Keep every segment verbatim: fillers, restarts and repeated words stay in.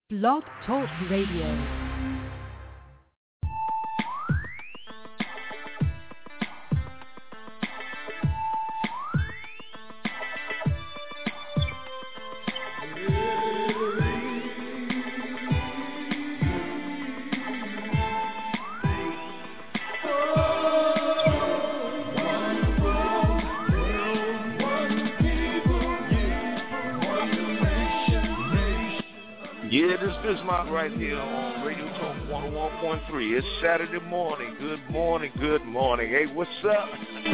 Blog Talk Radio. Yeah, this is Bismarck right here on Radio Talk one oh one point three. It's Saturday morning. Good morning, good morning. Hey, what's up?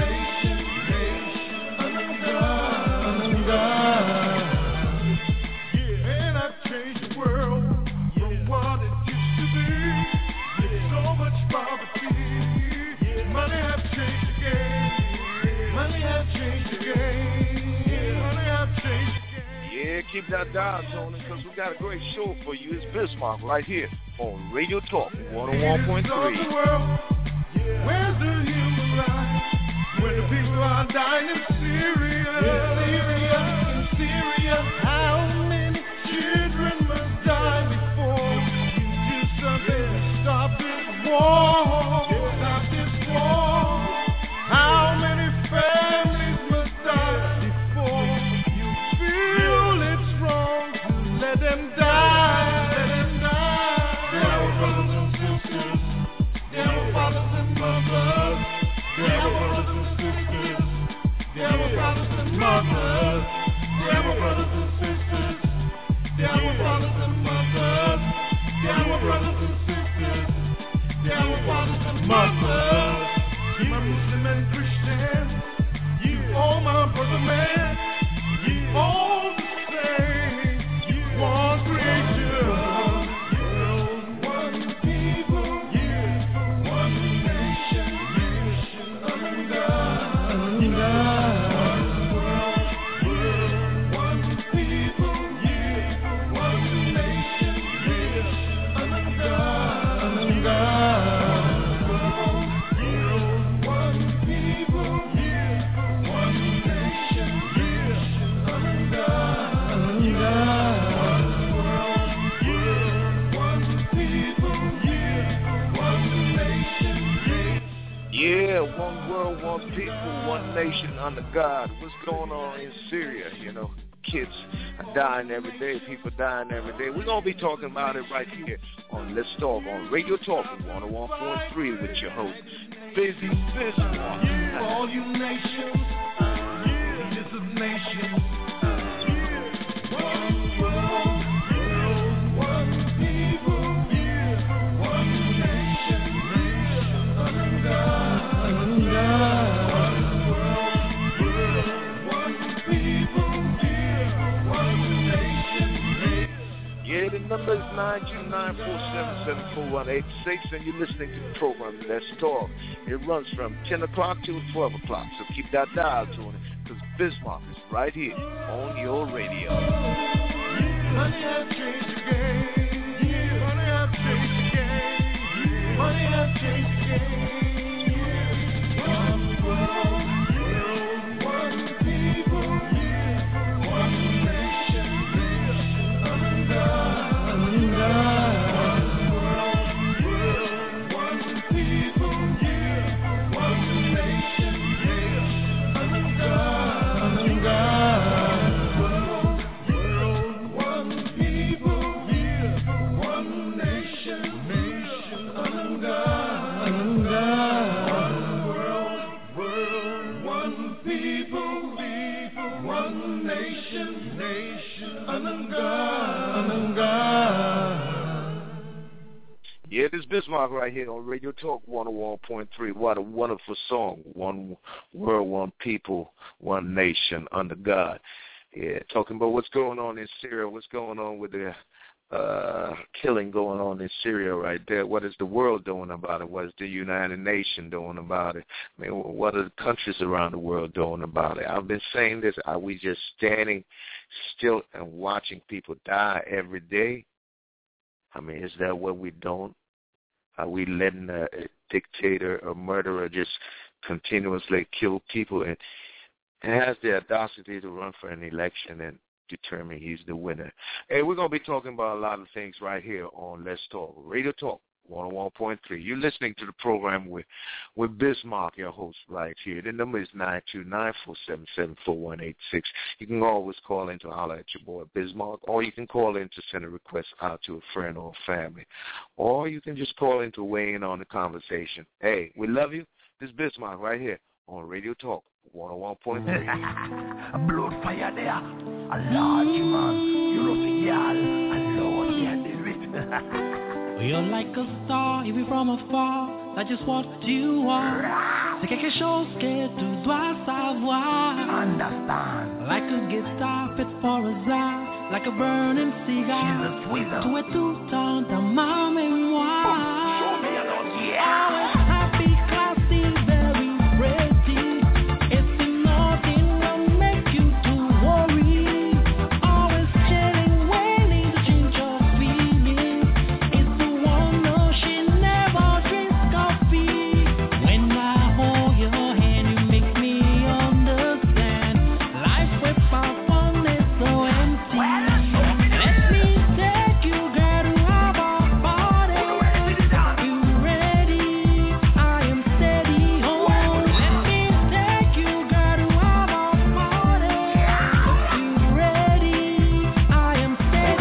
And I've changed the world from what it used to be. So much poverty. Money have changed the game. Money have changed the game. Money have changed the game. Yeah, keep that dial on because we got a great show for you. It's Bismarck right here on Radio Talk one oh one point three. Where's the human life when the people are dying in Syria? Syria, in Syria, how many children must die before you do something to stop this war? Stop this war. How many families must die before you feel it's wrong to let them die? Let them die. They're our brothers and sisters. They're our fathers and mothers. They're our brothers and sisters. They're our fathers and mothers. They're our brothers and sisters. They're our fathers and mothers. They're our brothers and sisters. They're our fathers and mothers. You my Muslim and Christian. You all my brother man. You all the same. You one creation. One people. One nation. Under God. One world. One people. One nation. Under God. One people. One nation. Under God. One world. One people. One nation. Yeah, one world, one people, one nation under God. What's going on in Syria? You know, kids are dying every day, people dying every day. We're going to be talking about it right here on Let's Talk on Radio Talk one oh one point three with your host, Busy Bismarck. All you nations, leaders of nations. One world, one people, one nation, under God. One world, one people, one nation. Yeah, the number is nine two nine four seven seven four one eight six, and you're listening to the program Let's Talk. It runs from ten o'clock to twelve o'clock, so keep that dial to it, because Bismarck is right here on your radio. Money have changed the game. Money have changed the game. Money have changed the game. One world, one people, one nation, under God. One world, one people, one nation, under God. One people, one nation, under God. One world, one people, one nation, under God. Yeah, this is Bismarck right here on Radio Talk one oh one point three. What a wonderful song. One world, one people, one nation under God. Yeah, talking about what's going on in Syria, what's going on with the uh, killing going on in Syria right there. What is the world doing about it? What is the United Nations doing about it? I mean, what are the countries around the world doing about it? I've been saying this. Are we just standing still and watching people die every day? I mean, is that what we're doing? Are we letting a, a dictator or murderer just continuously kill people and, and has the audacity to run for an election and determine he's the winner. Hey, we're going to be talking about a lot of things right here on Let's Talk, Radio Talk one oh one point three. You're listening to the program with, with Bismarck, your host right here. The number is nine two nine, four seven seven, four one eight six. You can always call in to holler at your boy Bismarck, or you can call in to send a request out to a friend or family, or you can just call in to weigh in on the conversation. Hey, we love you. This is Bismarck right here on Radio Talk one oh one point three. Blood fire there. A large man. You know the y'all. A Lord, yeah, do it. You're like a star, you be from afar. That's just what you are. C'est quelque chose que tu dois savoir. Understand. Like a guitar fit for a czar. Like a burning cigar. Tu es tout le temps dans ma mémoire. Show me a lot, yeah. Always happy, classy, very pretty. It's nothing will make you to worry. Always chilling, waiting to change your feelings. It's the one, no, she never drinks coffee. When I hold your hand, you make me understand. Life without fun is so empty. Let me take you, girl, to have a party. You ready? I am steady home. Let me take you, girl, to have a party. You ready? I am steady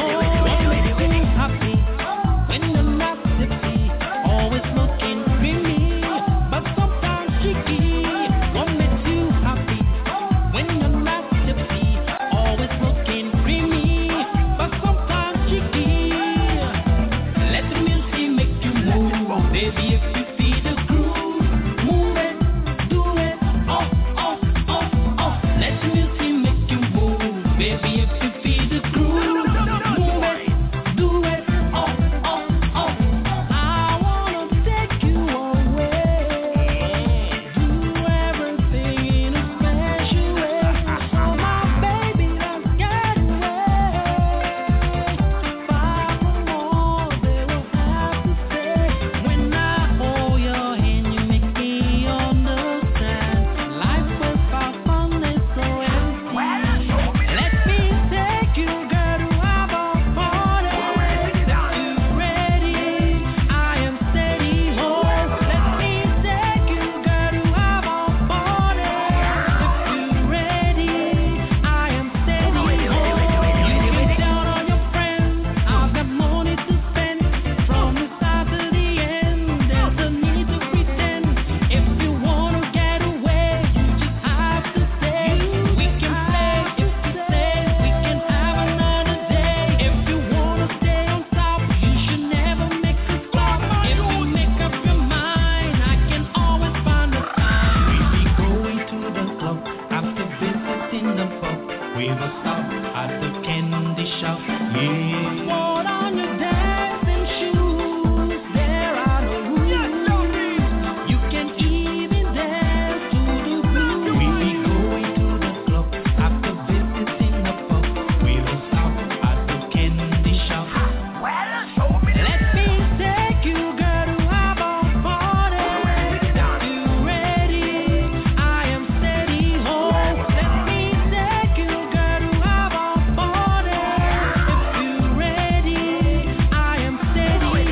home. Happy when you're not tipsy, always looking creamy, but sometimes cheeky. What makes you happy when you're not tipsy, always looking creamy, but sometimes cheeky? Let the music make you move, baby. If you feel the groove, move it, do it, oh, oh, oh, oh. Let the music make you move, baby. If you feel the groove, move it, do it, oh, oh, oh. I wanna take you away, do everything in a special way. Oh my baby, let's get away. Far from all they will have to say. When I hold your hand, you make me understand. Life without fun is so empty. Let me take you, girl, to have a party. You ready? I am steady home. Let me take you, girl, to have a party. If you ready, I am steady home. You can count on your friends. I've got money to spend from the start to the end. There's no need to pretend. If you wanna get away, you just have to say. We can play if you say we can have another day. If you wanna stay on top, you should never make a stop. If you make up your mind, I can always find the time. We be going to the club after visiting the pub. We will stop at the candy shop. Yeah. Put on your dancing shoes. There are no rules. You can even dance to the blues. We be going to the club after visiting the pub. We will stop at the candy shop. Let me take you, girl, to have a party. You ready? I am steady home. Let me take you, girl, to have a party. If you ready, I am steady home.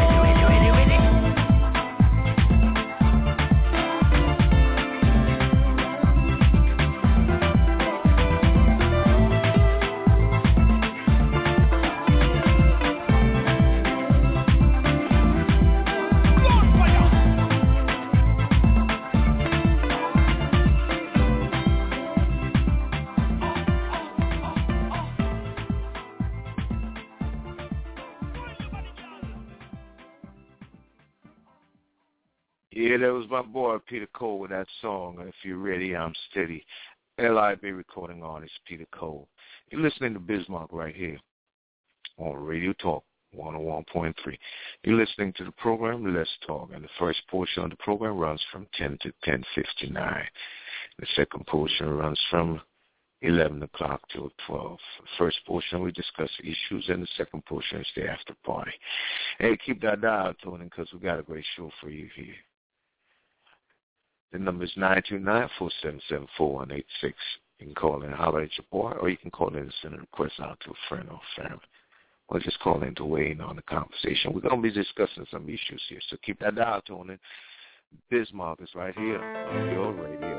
Yeah, that was my boy Peter Cole with that song, If You're Ready, I'm Steady. L I B recording artist Peter Cole. You're listening to Bismarck right here on Radio Talk one oh one point three. You're listening to the program Let's Talk, and the first portion of the program runs from ten to ten fifty-nine. The second portion runs from eleven o'clock till twelve. The first portion, we discuss issues, and the second portion is the after party. Hey, keep that dial tuning because we got a great show for you here. The number is nine two nine, four seven seven, four one eight six. You can call in and holler at your boy, or you can call in and send a request out to a friend or family. Or just call in to weigh in on the conversation. We're going to be discussing some issues here, so keep that dial tone in. Bismarck is right here on your radio.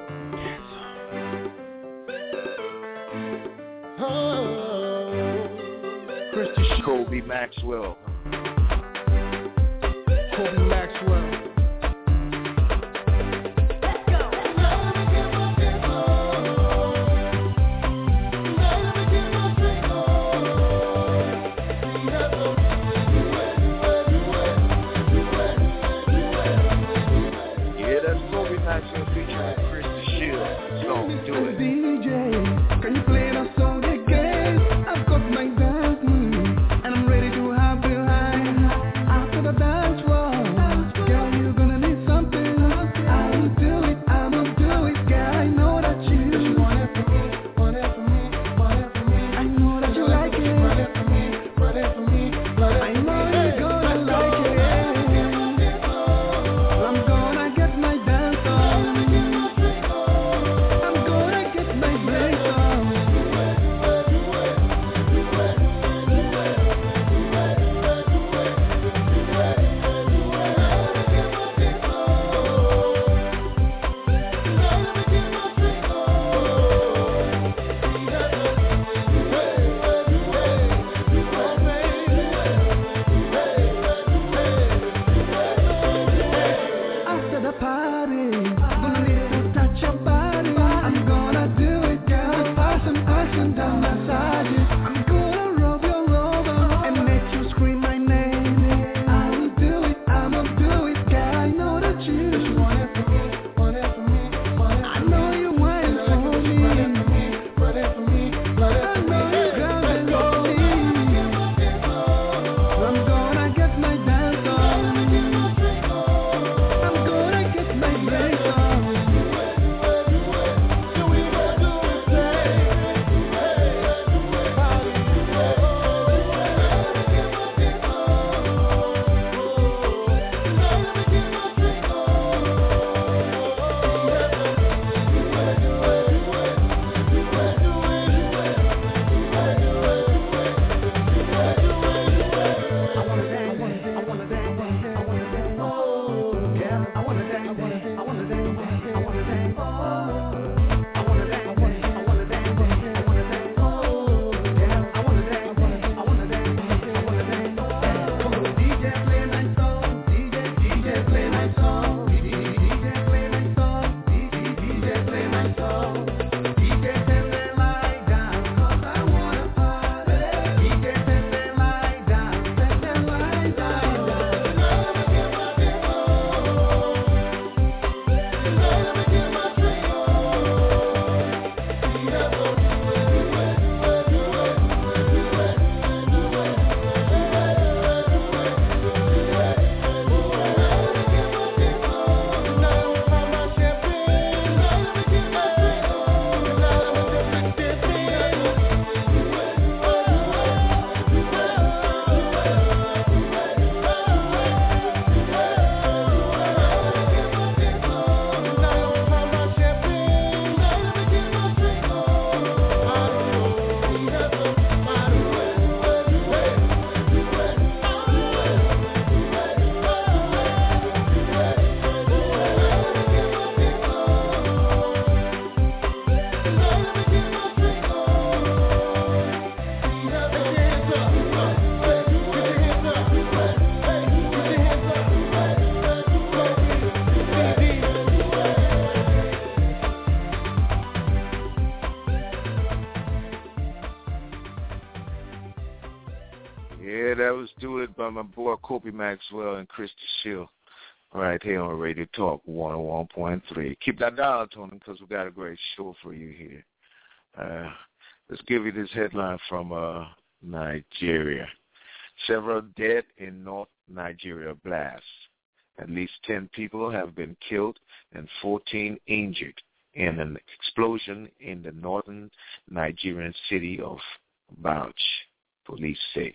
Oh, Kobe Maxwell. Kobe Maxwell. that was Do It by my boy Kobe Maxwell and Christy Shield right here on Radio Talk one oh one point three. Keep that dial on them because we got a great show for you here. Uh, let's give you this headline from uh, Nigeria. Several dead in North Nigeria blast. At least ten people have been killed and fourteen injured in an explosion in the northern Nigerian city of Bauchi, police says.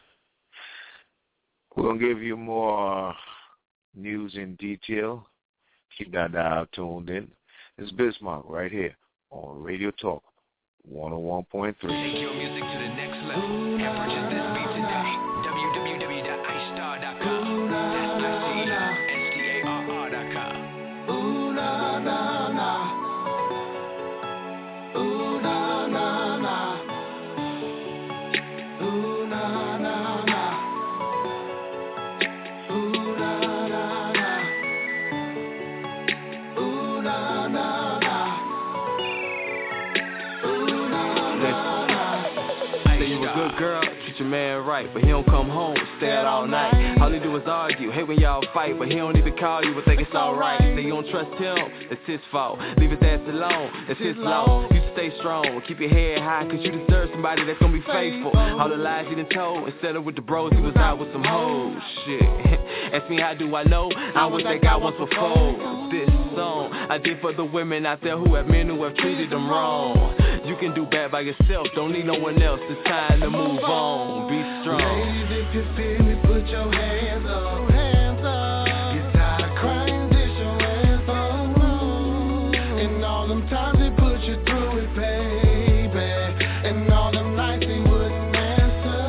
We're going to give you more news in detail. Keep that dial tuned in. It's Bismarck right here on Radio Talk one oh one point three. Take your music to the next level and purchase this beat today. w w w dot ice star dot com. That's I C S T A R R dot com. Ooh, na, na, na. Ooh, na, na, na. Ooh, na, na, na. Ooh, na, na, na. Ooh, na, na, na. Ooh, na, na, na. Say you a good girl, treat your man right, but he don't come home, stay out all night. All he do is argue, hate when y'all fight, but he don't even call you, but think it's alright. Say you don't trust him, that's his fault. Leave his ass alone, that's his law. You stay strong, keep your head high, cause you deserve somebody that's gonna be faithful. All the lies he done told, instead of with the bros, he was out with some hoes. Shit, ask me how do I know, I was that guy once before. This song, I did for the women out there who have men who have treated them wrong. You can do bad by yourself, don't need no one else, it's time to move on, be strong. Ladies, if you feel me, put your hands up, hands up. You're tired of crying, dish your hands up. And all them times they put you through it, baby. And all them nights they wouldn't answer.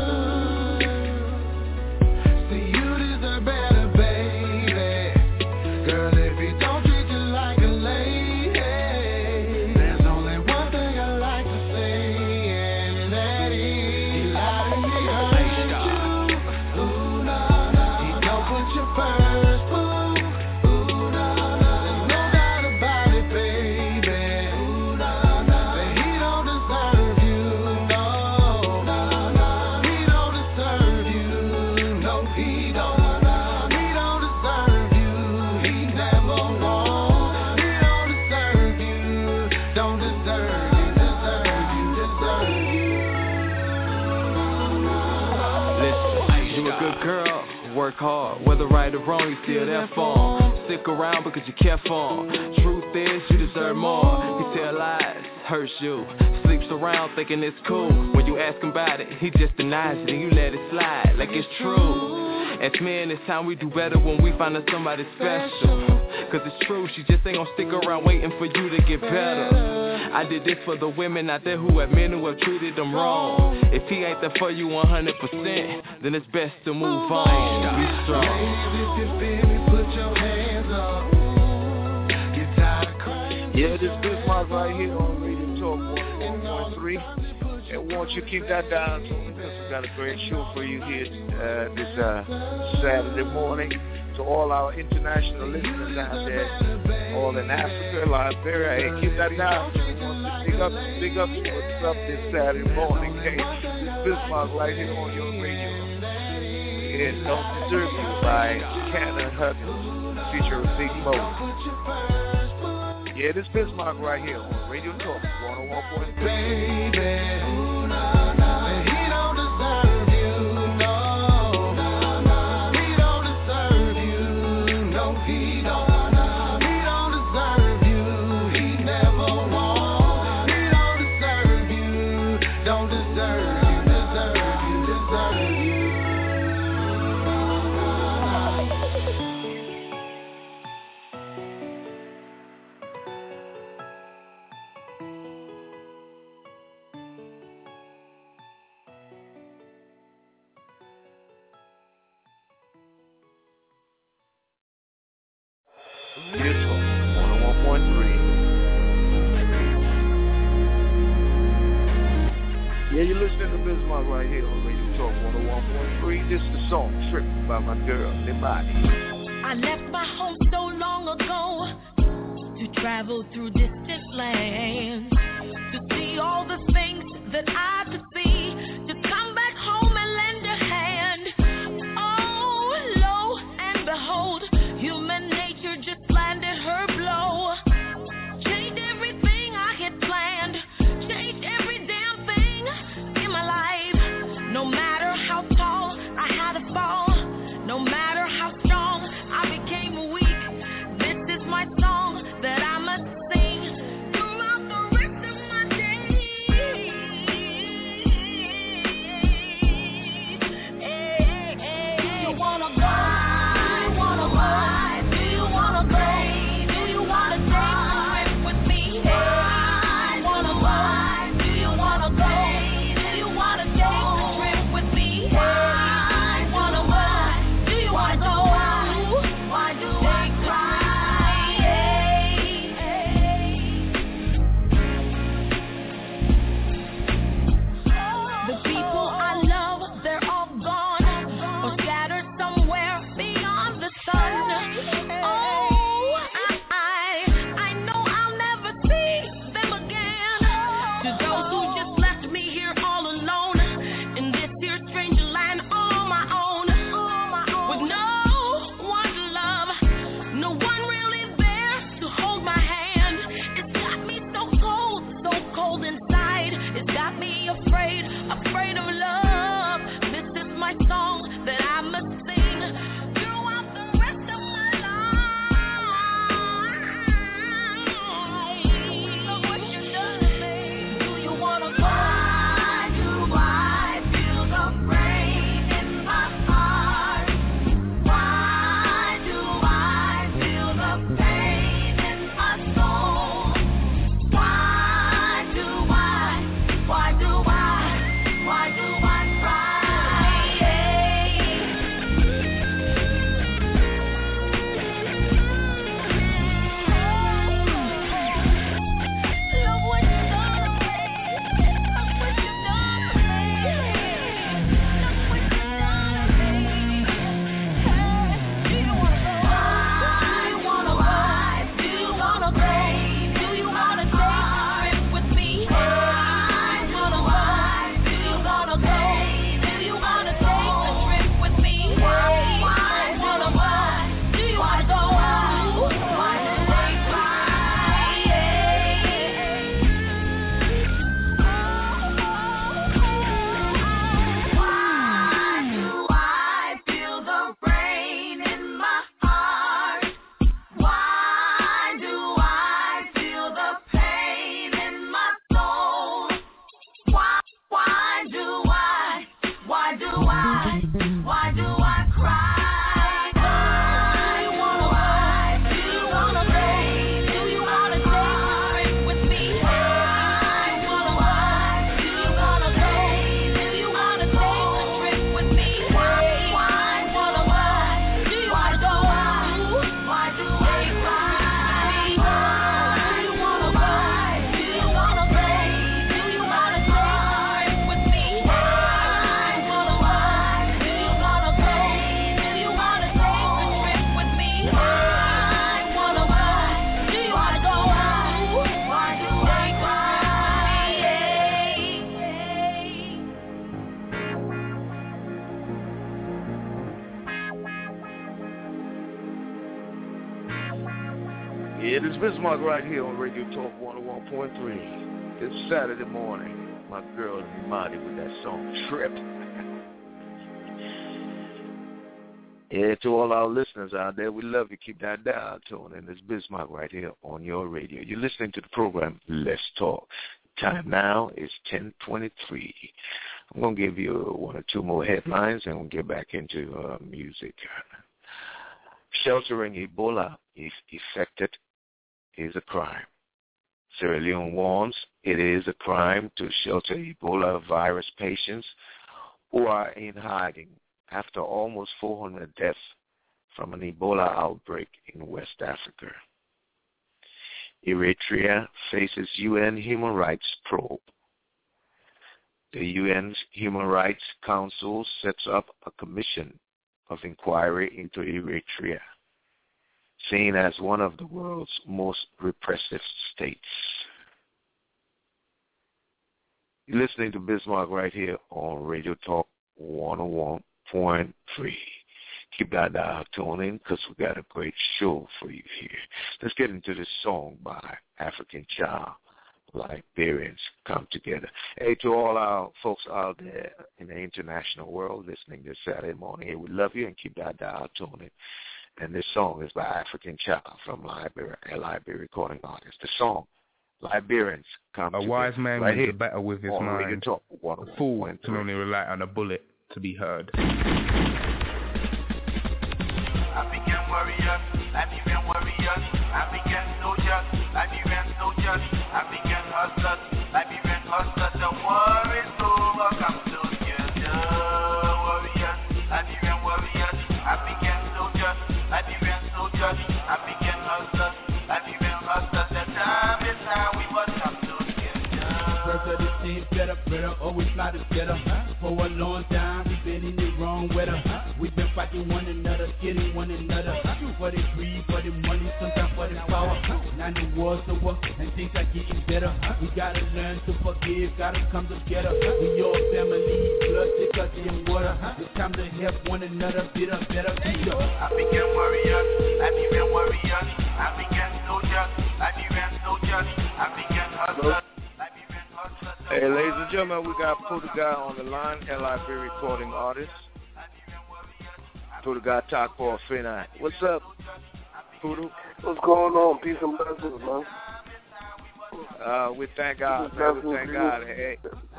See, you deserve better, baby. Girl, if he don't treat you like a lady, there's only one thing I like to say, and that is he lied to me, hurt you. Ooh, nah, nah. He don't put you first, boo. Ooh, nah, nah. There's no doubt about it, baby. Ooh, nah, nah. That he don't deserve you, no. Nah, nah. He don't deserve you, no, he don't. He don't deserve you, he never won't. He don't deserve you, don't deserve you, deserve you, deserve you. Listen, you a good girl, work hard, whether right or wrong, you still there for him. Stick around because you care for him. Truth is, you deserve more. He tell lies, hurts you, sleeps around thinking it's cool. When you ask him about it, he just denies it and you let it slide like it's true. As men, it's time we do better when we find us somebody special. Cause it's true, she just ain't gonna stick around waiting for you to get better. I did this for the women out there who have men who have treated them wrong. If he ain't there for you one hundred percent, then it's best to move on. Be strong. If you feel me, put your hands up. You're tired of crying. Yeah, this Bismarck right here on Radio Talk one oh one point three. And won't you keep that down to me, because we got a great show for you here uh, this uh, Saturday morning. To all our international listeners out there, all in Africa, Liberia, hey, keep that down. Big up, big up to what's up this Saturday morning. Hey, this Bismarck right here on your radio. And Don't Deserve You by Cannon Hutton, featuring Big Mo. Yeah, this Bismarck right here on Radio Talk one oh one point three. Baby. And he don't deserve you, no. He don't deserve you, no, he don't. He don't deserve you, he never won't. He don't deserve you, don't deserve you, deserve you, deserve you. Beautiful. one oh one point three. Yeah, you're listening to Bismarck right here on Radio Talk one oh one point three. This is the song Trippin' by my girl, Nimani. I left my home so long ago to travel through distant lands, to see all the things that I could see, to come back home and lend a hand. Oh, lo and behold, human nature just landed her blow. Changed everything I had planned, changed every damn thing in my life. No matter how tall I had to fall, no matter how strong I became weak, this is my song that I must sing throughout the rest of my days. Do you wanna go? Do you wanna ride? Do you wanna go? Do you wanna take a trip with me? Do you wanna go? Why do I cry? Why? Why? Do you wanna stay? Do you wanna take a trip with me? Why? Why? Do you wanna stay? Do you wanna take a trip with me? Why? Why? Why? Do you wanna go out? Why do I cry? Why? Do you wanna ride? Do you wanna stay? Do you wanna take a trip with me? Why? Why? Do you wanna stay? Do you wanna take a trip with me? Why? Why? Do you wanna go out? Why do I cry? It is Bismarck right here on Radio Talk one oh one point three. It's Saturday morning. My girl Imani with that song, Trip. Yeah, to all our listeners out there, we love you. Keep that dial tone. And it's Bismarck right here on your radio. You're listening to the program, Let's Talk. Time now is ten twenty-three. I'm going to give you one or two more headlines, and we'll get back into uh, music. Sheltering Ebola is affected is a crime. Sierra Leone warns it is a crime to shelter Ebola virus patients who are in hiding after almost four hundred deaths from an Ebola outbreak in West Africa. Eritrea faces U N human rights probe. The U N's Human Rights Council sets up a commission of inquiry into Eritrea, seen as one of the world's most repressive states. You're listening to Bismarck right here on Radio Talk one oh one point three. Keep that dial tuned in because we got a great show for you here. Let's get into this song by African Child, Liberians Come Together. Hey, to all our folks out there in the international world listening this Saturday morning, hey, we love you and keep that dial tuned in. And this song is by African Child from Liberia, a Liberia recording artist. The song, Liberians Come A Together. wise man right gives here the battle with his on Radio mind. Talk A one oh one fool point can three. only rely on a bullet to be heard. African warriors, Liberian warriors, African soldiers, Liberian soldiers, African hustlers, Liberian hustlers. The war is over, come together, warriors, Liberian warriors, African soldiers, Liberian soldiers, African hustlers, Liberian hustlers. The time is now, we must come together. First of the team, better, better, always fly together. For a long time, we've been in the wrong weather. We've been fighting one another, killing one another. For the greed, for the money, sometimes for the power. Now the war's over, and things are getting better. We gotta learn to forgive, gotta come together. We all family, blood thicker than water. It's time to help one another, build a better future. African warriors, Liberian warriors, African soldiers, Liberian soldiers, African hustlers. Hey, ladies and gentlemen, we got Putuga on the line, L I B recording artist. Putuga Takpo Fina. What's up, Putu? What's going on? Peace and blessings, man. Uh, we thank God, man. We thank God. Hey,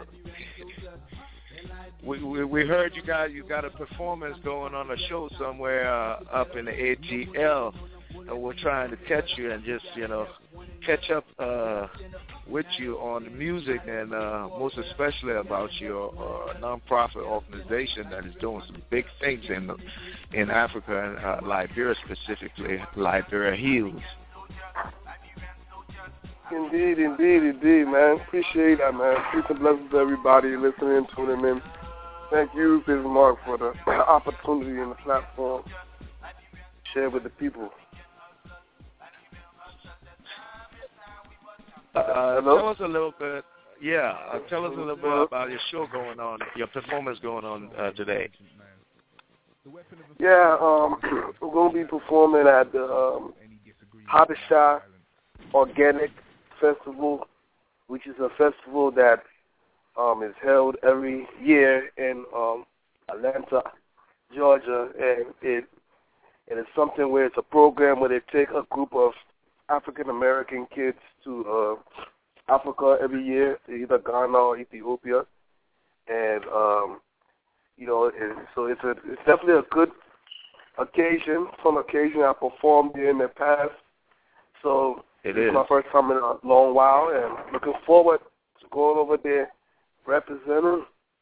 we, we we heard you guys. You got a performance going on a show somewhere uh, up in the A T L, and we're trying to catch you and just you know catch up uh, with you on the music and uh, most especially about your uh, nonprofit organization that is doing some big things in in Africa and uh, Liberia specifically. Liberia Heals. Indeed, indeed, indeed, man. Appreciate that, man. Peace and blessings to everybody listening, tuning in. Thank you, Bismarck, for the opportunity and the platform to share with the people. Uh, tell us a little bit, yeah, uh, tell us a little bit about your show going on, your performance going on uh, today. Yeah, um, we're going to be performing at the um, Habesha Organic Festival, which is a festival that um, is held every year in um, Atlanta, Georgia, and it it is something where it's a program where they take a group of African American kids to uh, Africa every year, either Ghana or Ethiopia, and um, You know, and so it's a it's definitely a good occasion. Fun occasion. I performed here in the past, so it it's is my first time in a long while, and looking forward to going over there representing.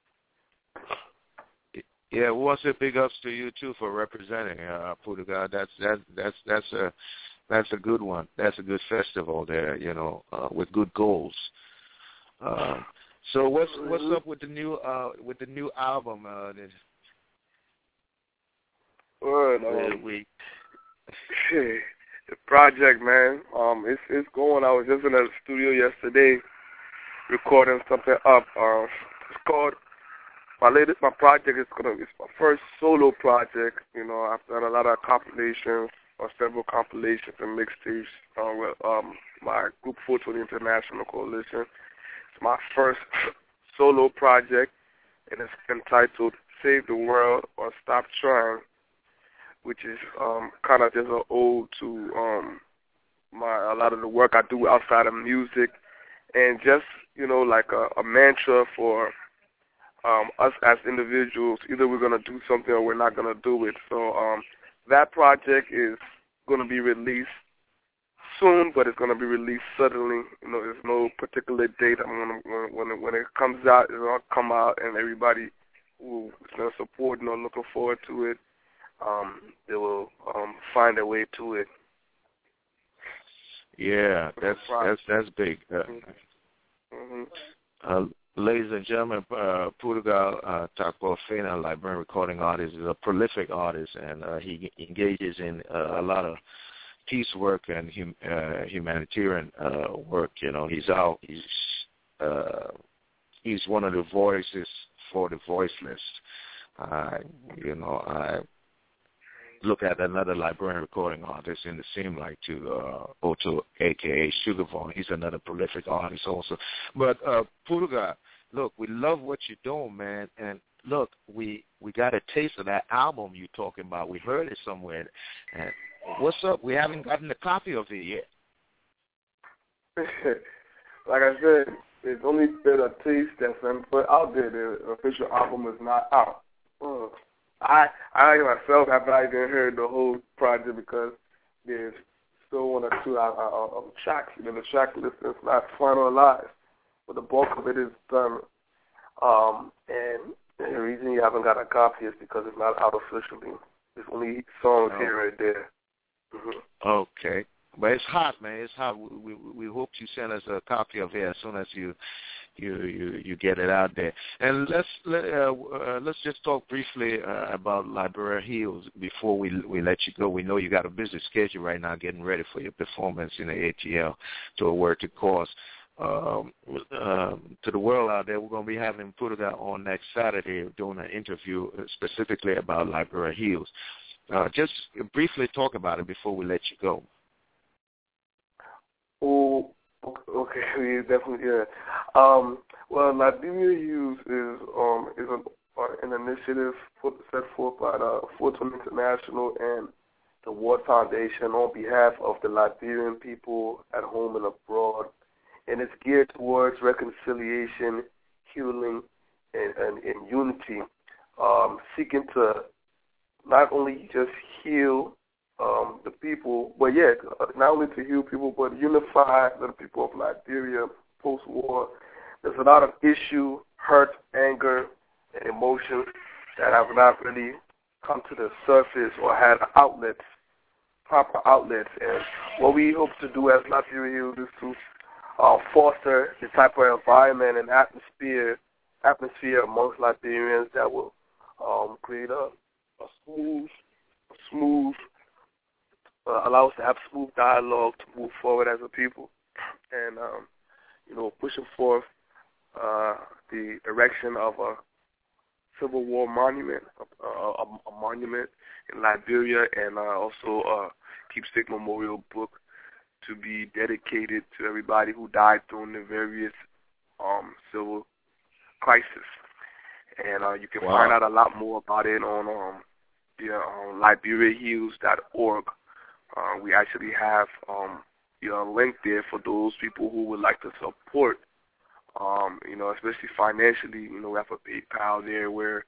Yeah, we want to say big ups to you too for representing uh, Putugal. That's that's that's that's a that's a good one. That's a good festival there, you know, uh, with good goals. Uh, so what's what's up with the new uh, with the new album? Uh, this, Word, um, we the project, man. Um, it's it's going. I was just in the studio yesterday recording something up. Uh, it's called. My latest, my project is gonna. It's my first solo project. You know, I've done a lot of compilations, or several compilations and mixtapes uh, with um, my group four twenty International Coalition. It's my first solo project, and it's entitled "Save the World or Stop Trying," which is um, kind of just an ode to um, my a lot of the work I do outside of music, and just you know like a, a mantra for. Um, us as individuals, either we're going to do something or we're not going to do it. So um, that project is going to be released soon, but it's going to be released suddenly. You know, there's no particular date. I'm gonna, when, it, when it comes out, it's going to come out, and everybody who is going to support and are looking forward to it, um, they will um, find their way to it. Yeah, that's that's that's big. Uh, mm-hmm. uh, Ladies and gentlemen, uh, Putugal uh, Takwafena, Liberian recording artist, is a prolific artist, and uh, he engages in uh, a lot of peace work and hum, uh, humanitarian uh, work. You know, he's out. He's uh, he's one of the voices for the voiceless. Uh, you know, I look at another Liberian recording artist in the same like to uh, Otto, a k a. Sugarvon. He's another prolific artist also. But uh, Putugal, look, we love what you're doing, man. And look, we we got a taste of that album you're talking about. We heard it somewhere. And what's up? We haven't gotten a copy of it yet. Like I said, it's only been a taste that's been put out there. The official album is not out. Uh. I I myself have not even heard the whole project because there's still one or two uh, uh, tracks. You know, the track list is not finalized, but the bulk of it is done. Um, and the reason you haven't got a copy is because it's not out officially. There's only songs oh. here and there. Mm-hmm. Okay. But it's hot, man. It's hot. We, we we hope you send us a copy of it as soon as you you you, you get it out there. And let's let, uh, uh, let's just talk briefly uh, about Liberia Hills before we we let you go. We know you got a busy schedule right now, getting ready for your performance in the A T L to a word to cause. Um, uh, to the world out there, we're going to be having Putugal on next Saturday doing an interview specifically about Liberia Hills. Uh, just briefly talk about it before we let you go. Oh, okay, yeah, definitely, yeah. Um, well, Liberia Hills is um is an, uh, an initiative put, set forth by the Fulton International and the Ward Foundation on behalf of the Liberian people at home and abroad, and it's geared towards reconciliation, healing, and, and, and unity, um, seeking to not only just heal Um, the people, but yeah, not only to heal people, but unify the people of Liberia post-war. There's a lot of issue, hurt, anger, and emotions that have not really come to the surface or had outlets, proper outlets. And what we hope to do as Liberia is to uh, foster the type of environment and atmosphere, atmosphere amongst Liberians that will um, create a, a smooth, a smooth. Uh, allow us to have smooth dialogue to move forward as a people, and um, you know, pushing forth uh, the erection of a Civil War monument, a, a, a monument in Liberia, and uh, also a keepsake memorial book to be dedicated to everybody who died during the various um, civil crisis. And uh, you can wow. find out a lot more about it on um, yeah, on Liberia Hills dot org. Uh, we actually have um, you know, a link there for those people who would like to support, um, you know, especially financially. You know, we have a PayPal there where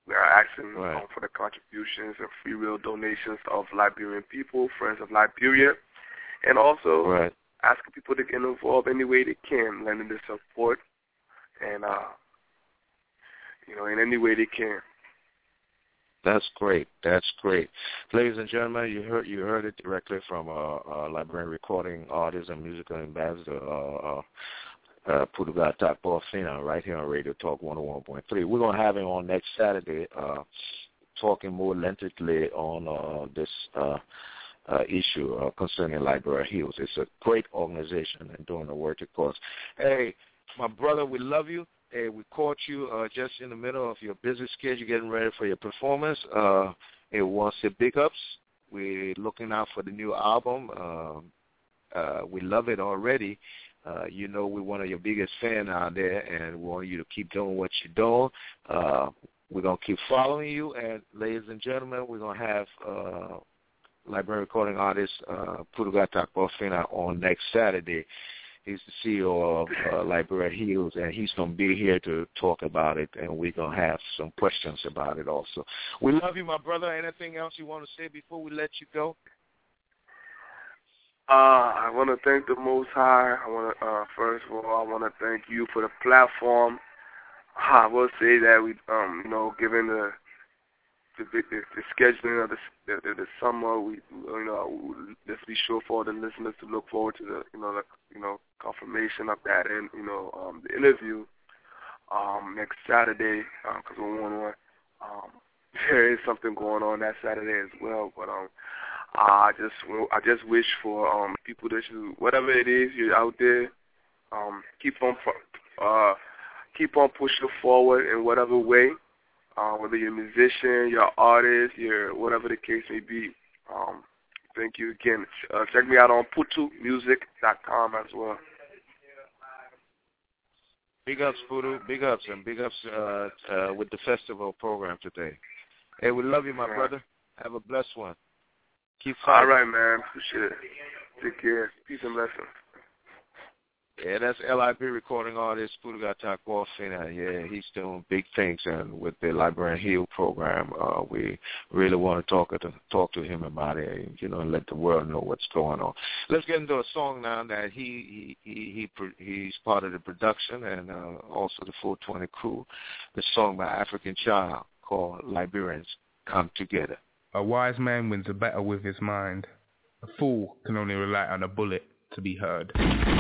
We are asking right. um, for the contributions and free will donations of Liberian people, Friends of Liberia, and also right. asking people to get involved any way they can, lending their support, and uh, you know, in any way they can. That's great. That's great. Ladies and gentlemen, you heard you heard it directly from a, a Liberian recording artist and musical ambassador, uh, uh, uh, Puduga Takbofina, right here on Radio Talk one oh one point three. We're going to have him on next Saturday, uh, talking more lengthily on uh, this uh, uh, issue uh, concerning Liberia Hills. It's a great organization and doing the work, of course. Hey, my brother, we love you. Hey, we caught you uh, just in the middle of your busy schedule, getting ready for your performance. Uh, it was the big ups. We're looking out for the new album. Uh, uh, we love it already. Uh, you know we're one of your biggest fans out there, and we want you to keep doing what you're doing. Uh, we're going to keep following you, and ladies and gentlemen, we're going to have uh, Liberian recording artist uh, Puduga Takbofina on next Saturday. He's the C E O of uh, Liberia Hills, and he's going to be here to talk about it, and we're going to have some questions about it also. We love you, my brother. Anything else you want to say before we let you go? Uh, I want to thank the Most High. I want to, uh, first of all, I want to thank you for the platform. I will say that we, um, you know, given the the, the, the scheduling of the, the the summer, we, you know, let's be sure for the listeners to look forward to the, you know, the, you know, confirmation of that, and you know, um, the interview um, next Saturday, because um, we're on. Um, there is something going on that Saturday as well, but um. I just I just wish for um people that you, whatever it is you're out there, um keep on uh keep on pushing forward in whatever way, uh, whether you're a musician, you're an artist, you're whatever the case may be. Um, thank you again. Uh, check me out on putu music dot com as well. Big ups, Pudu. Big ups, and big ups uh, uh, with the festival program today. Hey, we love you, my yeah. brother. Have a blessed one. Keep fighting. All right, man. Appreciate it. Take care. Peace and blessings. Yeah, that's L I B recording artist Puduga Takbofina. Yeah, he's doing big things, and with the Liberian Hill program, uh, we really want to talk to talk to him about it. You know, and let the world know what's going on. Let's get into a song now that he he he, he he's part of the production and uh, also the four twenty crew. The song by African Child called "Liberians Come Together." A wise man wins a battle with his mind. A fool can only rely on a bullet to be heard.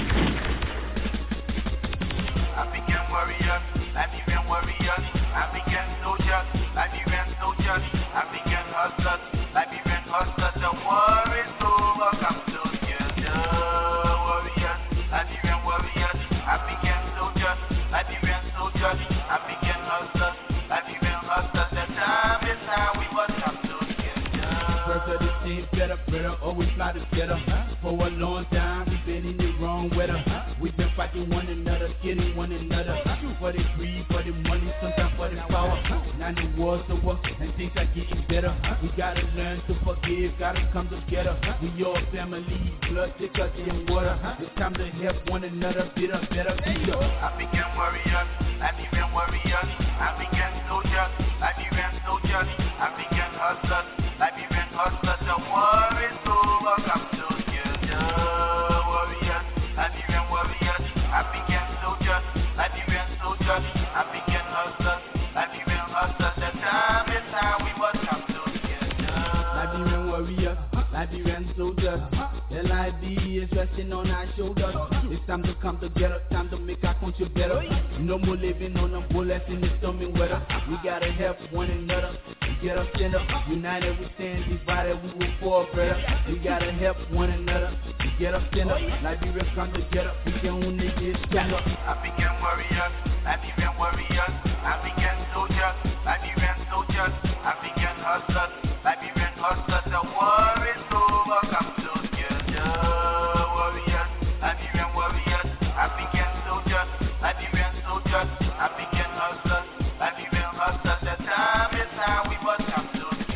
African warriors, Liberian warriors, African soldiers, Liberian soldiers, African hustlers, Liberian hustlers. The war is over, come together. Warriors, Liberian warriors, African soldiers, Liberian soldiers, African hustlers, Liberian hustlers. The time is now, we must come together. First of the team, better, better, always fly together. For a long time, we've been in the wrong weather. We've been fighting one another, killing one another. For the greed, for the money, sometimes for the power. Now the war's over, and things are getting better. We gotta learn to forgive, gotta come together. We all family, blood thicker than water. It's time to help one another, build a better future. African warriors, Liberian warriors, African soldiers, Liberian soldiers, African hustlers, Liberian hustlers. The war is over, come together. Warriors, Liberian warriors, African soldiers, Liberian soldiers, African hustlers, Liberian hustlers. The time is now, we must come together. Liberian warriors, Liberian soldiers, L I B is resting on our shoulders. It's time to come together, time to make our country better. No more living on them bullets in the stormy weather. We gotta help one another, get us stand up. United we stand, divided we will fall better. We gotta help one another, get us stand up. Liberia come together, we can only get stand up. African warriors, Liberian warriors, African soldiers, Liberian soldiers, African hustlers, Liberian hustlers. The war is over, come together. Warriors, Liberian warriors, African soldiers, Liberian soldiers, African hustlers, Liberian hustlers. The time is now, we must come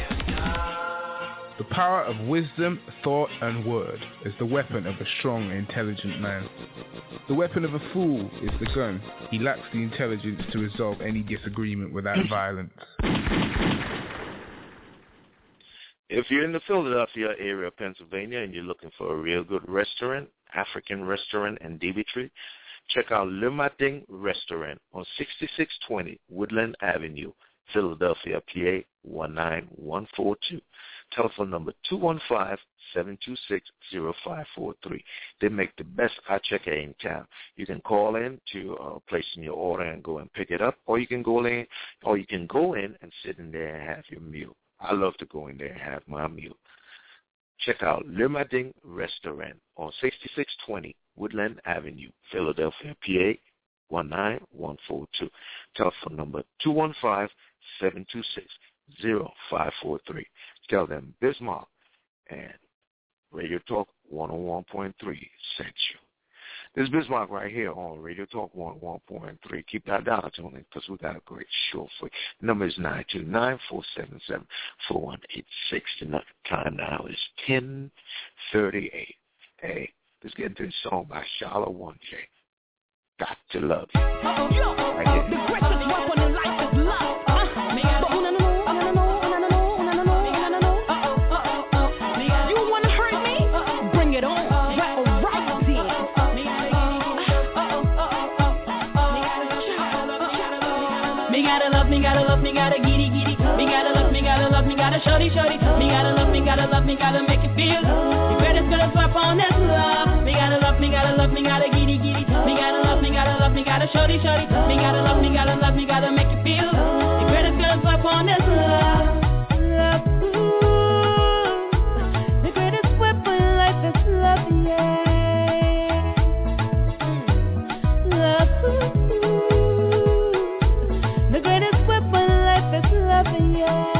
together. The power of wisdom, thought, and word is the weapon of a strong, intelligent man. The weapon of a fool is the gun. He lacks the intelligence to resolve any disagreement without violence. If you're in the Philadelphia area of Pennsylvania and you're looking for a real good restaurant, African restaurant and Davitry, check out Le Matin Restaurant on sixty-six twenty Woodland Avenue, Philadelphia, P A one nine one four two. Telephone number two one five, seven two six, zero five four three. They make the best hot chicken in town. You can call in to uh, place in your order and go and pick it up, or you can go in, or you can go in and sit in there and have your meal. I love to go in there and have my meal. Check out Le Matin Restaurant on sixty-six twenty Woodland Avenue, Philadelphia, P A one nine one four two. Telephone number two one five, seven two six, zero five four three. Tell them Bismarck and Radio Talk one oh one point three sent you. This is Bismarck right here on Radio Talk one oh one point three. Keep that dial tone because we got a great show for you. The number is nine two nine, four seven seven, four one eight six. The time now is ten thirty-eight. Hey, let's get into this song by Charlotte one J. Got to love you. Right here. The greatest weapon in life is love. You wanna hurt me? Bring it on. Right then. Me gotta love, me gotta love, me gotta giddy giddy. Me gotta love, me gotta love, me gotta shorty shorty. Me gotta love, me gotta love, me gotta make it feel. You better spit a slap on this love. Me gotta love, me gotta love, me gotta giddy giddy. Me gotta love, me gotta love, me gotta shorty shorty. Me gotta love, me gotta love, me gotta make it feel. You better spit a slap on this love. Love, ooh. The greatest weapon in life is love, yeah. Love, ooh. The greatest weapon in life is love, yeah.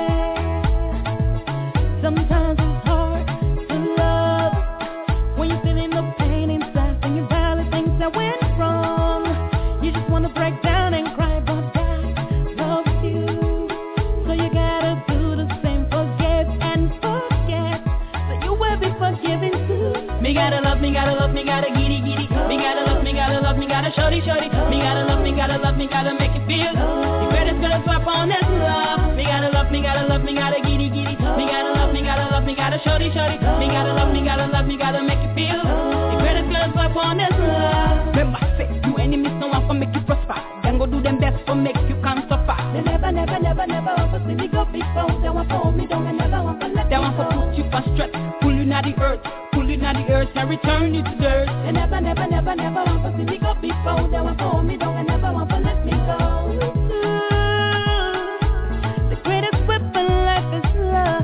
Sometimes it's hard to love when you're feeling the pain inside and you valid things that went wrong. You just wanna break down and cry, but God loves you, so you gotta do the same. Forgive and forget, so you will be forgiven too. Me gotta love, me gotta love, me gotta giddy giddy. Me gotta love, me gotta love, me gotta shorty shorty. Me gotta love, me gotta love, me gotta make it feel. You better spit a slap on this love. Me gotta love, me gotta love, me gotta giddy giddy. Me gotta love, me gotta love, me gotta shorty shorty. Me gotta love, me gotta love, me gotta make it feel. You better spit a slap on this love. Remember, say you enemies no one for make you prosper. Then go do them best for make you can't suffer. They never, never, never, never want to see me go before. They want to hold me down and never want to let me go. They want to put you for stress, pull you out the earth, pull you out the earth and return you to dirt. They never, never, never, never want to see me go before. They want to hold me down and never want to let me go. The greatest weapon in life is love.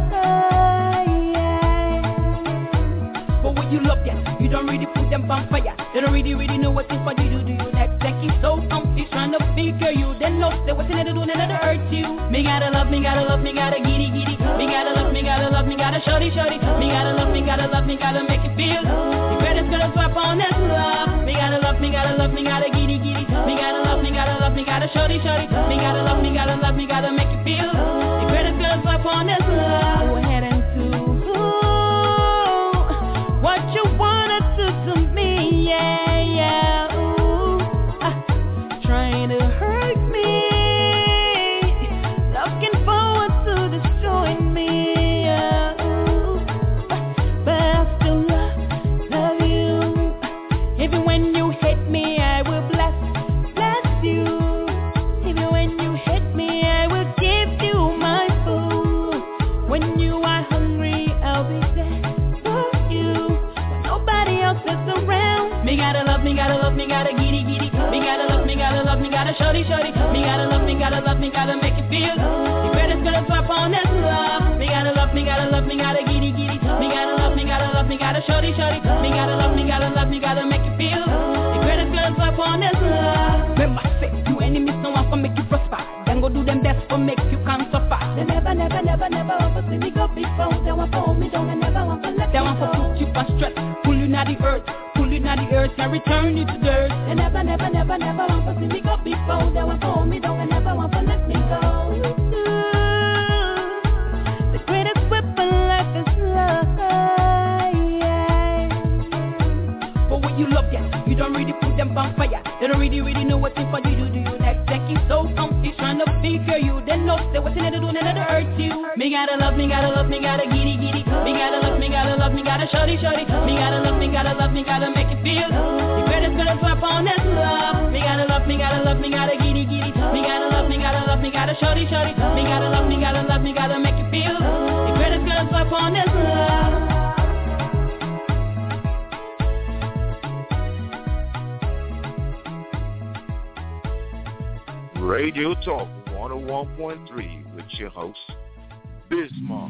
But when you love them, you don't really put them on fire. They don't really, really know what for you do. Do you next? They keep so comfy trying to figure you. They know they what they do, they never hurt you. Me gotta love, me gotta love, me gotta giddy giddy. Me gotta love, me gotta love, me gotta shorty shorty. Me gotta love, me gotta love, me gotta make it feel. You better spit a slap on this love. Me gotta love, me gotta love, me gotta giddy giddy. Me gotta love, me gotta love, me gotta shorty shorty. Me gotta love, me gotta love, me gotta make it feel. You better spit a slap on this love. Go ahead and do what you wanna do to me, yeah, yeah, ooh, uh, trying to hurt me, looking forward to destroying me, yeah, ooh, uh, but I still love, love you, even when you hate me, I will bless, bless you, even when you hate me, I will give you my food, when you are hungry, I'll be there. Me gotta love, me gotta love, me gotta giddy giddy. Me gotta love, me gotta love, me gotta shorty shorty. Me gotta love, me gotta love, me gotta make it feel. You better spit a slap on this love. Me gotta love, me gotta love, me gotta giddy giddy. Me gotta love, me gotta love, me gotta shorty shorty. Me gotta love, me gotta love, me gotta make it feel. You better spit a slap on this love. Remember, say you enemies no one for make you prosper. Then go do them best for make you can't suffer. They never, never, never, never want to see me go before. They want to hold me down and never want to let me go. They want to put you for stress, pull you out the earth. Pull you out the earth and return you to dirt. They never, never, never, never want to see me go before. They want to hold me down and never want to let me go. The greatest weapon in life is love, yeah. But when you love them, you don't really put them on fire. They don't really, really know what for you do. Do you next? They keep so comfy trying to figure you. They know they what they do, they never hurt you. Me Me gotta love me, gotta love me, gotta giddy giddy. Me gotta love me, gotta love me, gotta shorty shorty. Me gotta love me, gotta love me, gotta make it feel. The greatest gonna slap on this love. Me gotta love me, gotta love me, gotta giddy giddy. Me gotta love me, gotta love me, gotta shorty shorty. Me gotta love me, gotta love me, gotta make it feel. The greatest gonna slap on this love. Radio Talk one oh one point three with your host, Bismarck.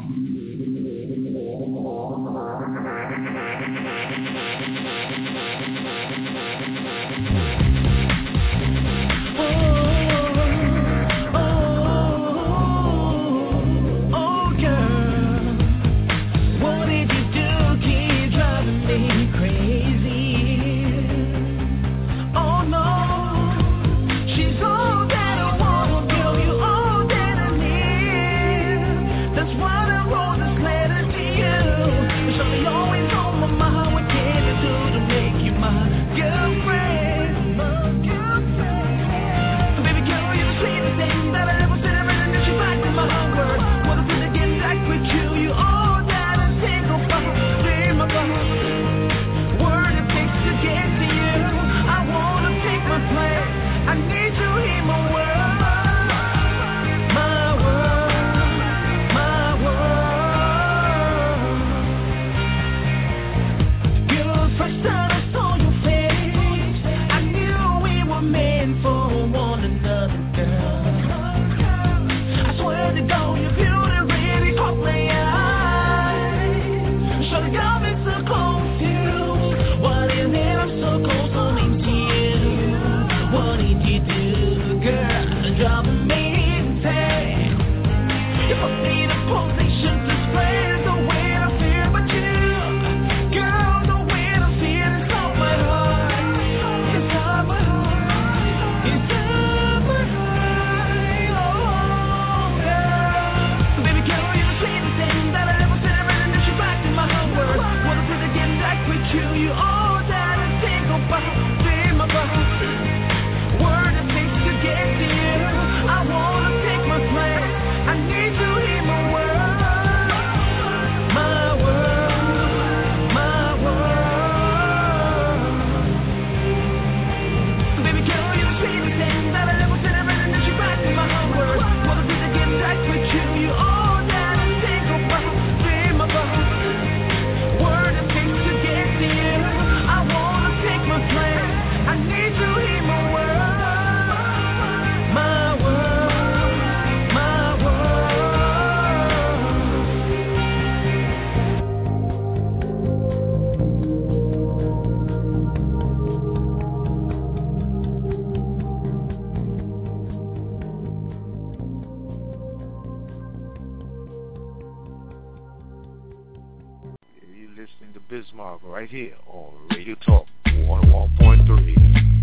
Bismarck right here on Radio Talk one oh one point three.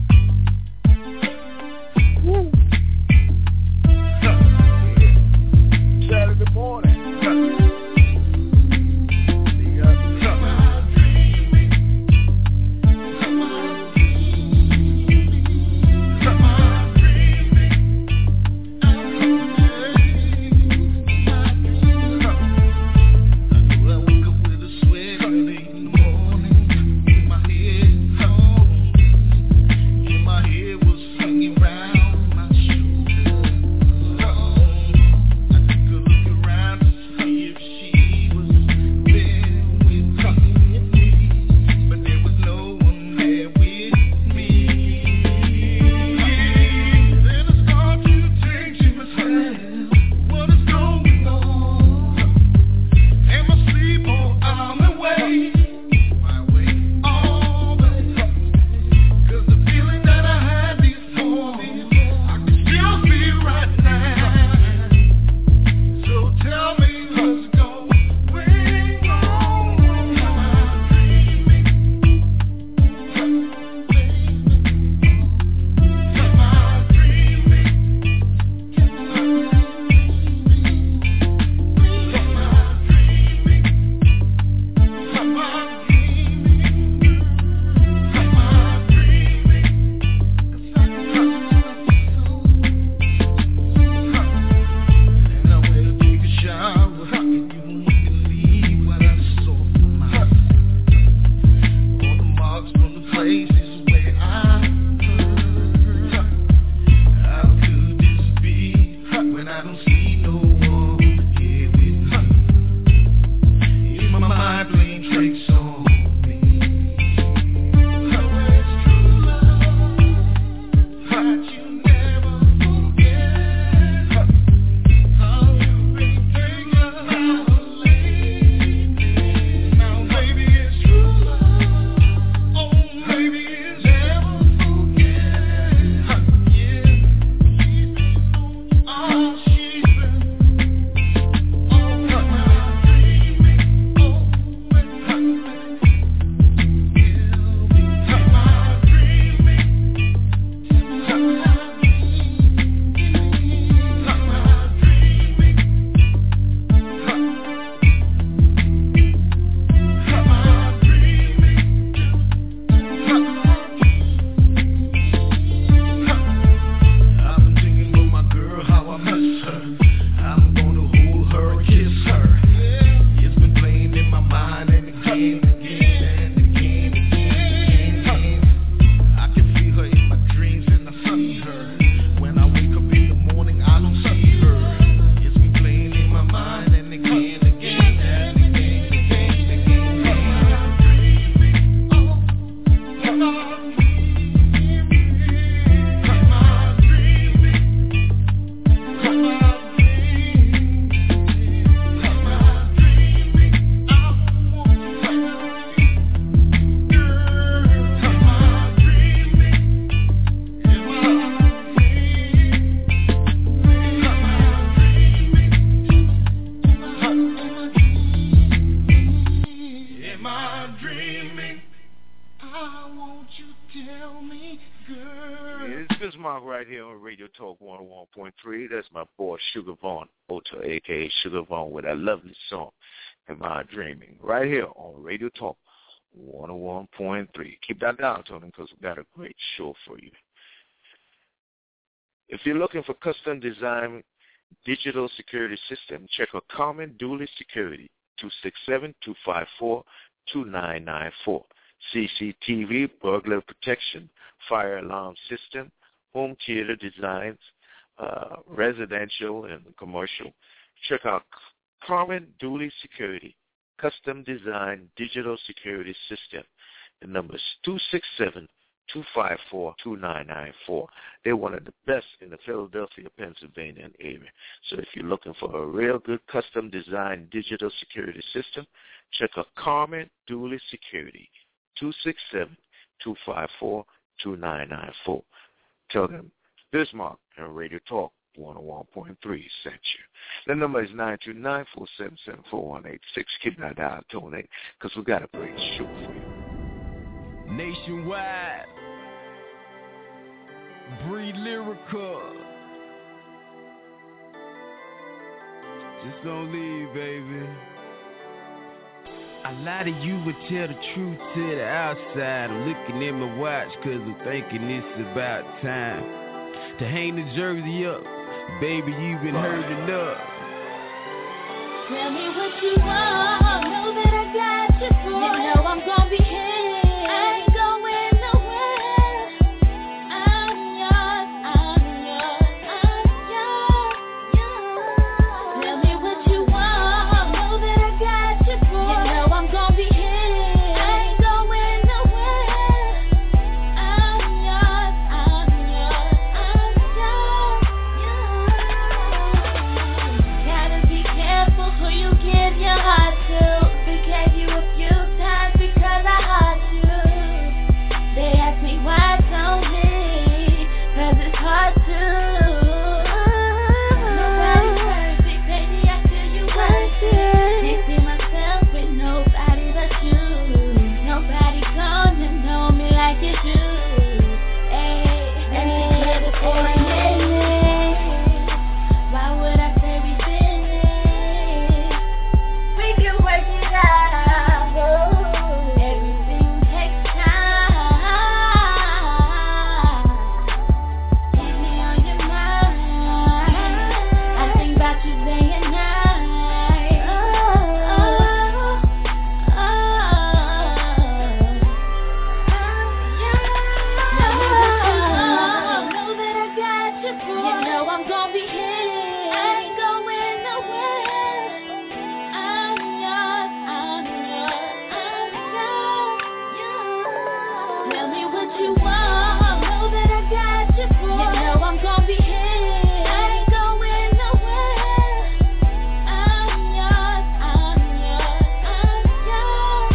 Woo. Yeah. Saturday morning. My head was swinging round. Bismarck right here on Radio Talk one oh one point three. That's my boy Sugar Vaughn, Ota, a k a. Sugar Vaughn, with that lovely song, Am I Dreaming? Right here on Radio Talk one oh one point three. Keep that down, Tony, because we've got a great show for you. If you're looking for custom design digital security system, check out Carmen Dooley Security, two six seven, two five four, two nine nine four. C C T V, burglar protection, fire alarm system, home theater designs, uh, residential and commercial. Check out Carmen Dooley Security, custom design digital security system. The number is two six seven, two five four, two nine nine four. They're one of the best in the Philadelphia, Pennsylvania area. So if you're looking for a real good custom design digital security system, check out Carmen Dooley Security, two six seven, two five four, two nine nine four. Tell them Bismarck and Radio Talk one oh one point three sent you. The number is nine two nine, four seven seven, four one eight six. Keep that dial, Tony, because we got a great show for you. Nationwide, Breed Lyrical. Just don't leave, baby. I lie to you but tell the truth to the outside. I'm looking at my watch cause I'm thinking it's about time to hang the jersey up. Baby, you've been hurt enough. Tell me what you want, know that I got you, boy. You know I'm gonna be here. I ain't going nowhere. I'm yours, I'm yours, I'm yours, yours. Tell me what you want, know that I got you, boy. You know I'm gonna be here. I ain't going nowhere. I'm yours, I'm yours, I'm yours, yours. Gotta be careful who you give your heart to. Forgave you a few times because I hurt you. They ask me why it's on me, cause it's hard to. Nobody's perfect, baby, I feel you worth it. Can't see myself with nobody but you. Nobody gonna know me like you do. Hey, let me clear before I minute. Why would I say we finished? We can work it out. Everything takes time. Keep me on your mind. I think about you day and night. Oh, oh, oh, yeah. Tell me what you want. Know that I got you, boy. You know I'm gonna be here. I ain't going nowhere. I'm yours, I'm yours, I'm yours, yours. Tell me what you want, know that I got you, boy. You know I'm gonna be here. I ain't going nowhere. I'm yours, I'm yours, I'm yours,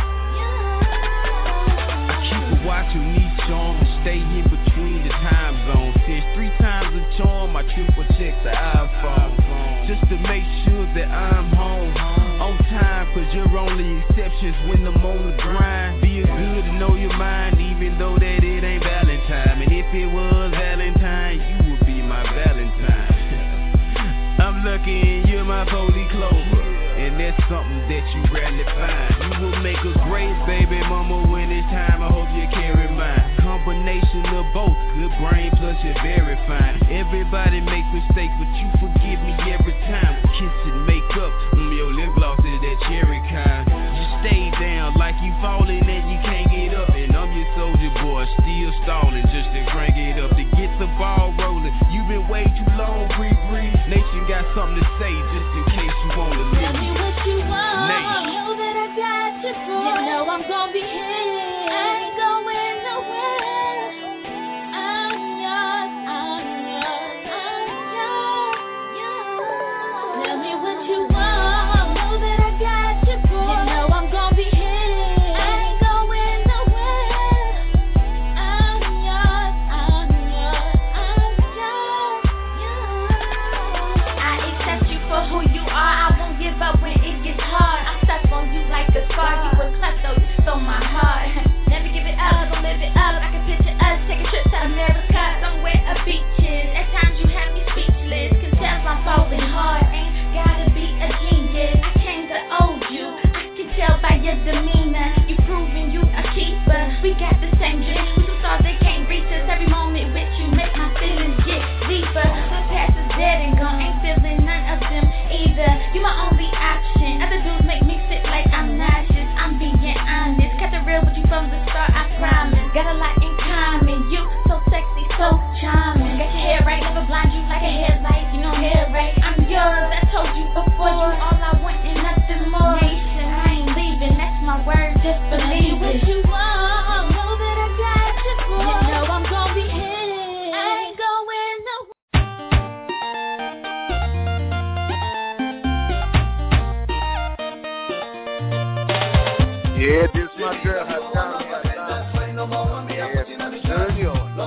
yours. I keep a watch on each arm and stay in between the time zones. Since three times a charm, I triple check the iPhone just to make sure that I'm home on time. Cause you're only exceptions when I'm on the grind. Feel good to know your mind, even though that it ain't Valentine. And if it was Valentine, you would be my Valentine. I'm lucky and you're my holy clover, and that's something that you rarely find. You will make a great baby mama when it's time. I hope you carry mine. Combination of both, good brain plus you're very fine. Everybody makes mistakes, but you forgive me every time. Kiss and make up, mm, your lip gloss is that cherry kind. You stay down like you falling and you can't get up. And I'm your soldier boy, still stalling just to crank it up to get the ball rolling. You've been way too long, Bree Bree. Nation got something to say just in case you wanna Tell leave. me what you want, Nation. know that I got you, boy. You know I'm gonna be here. I ain't going nowhere. I'm yours, I'm yours, I'm yours, yours. Tell me what you want, know that I got you, boy. You know I'm gonna be here. I ain't going nowhere. I'm yours, I'm yours, I'm yours, yours. I accept you for who you are. I won't give up when it gets hard. I'm stuck on you like a scar. You a klepto, you stole my heart. Yeah, this my girl has down here. Yeah, turn you on.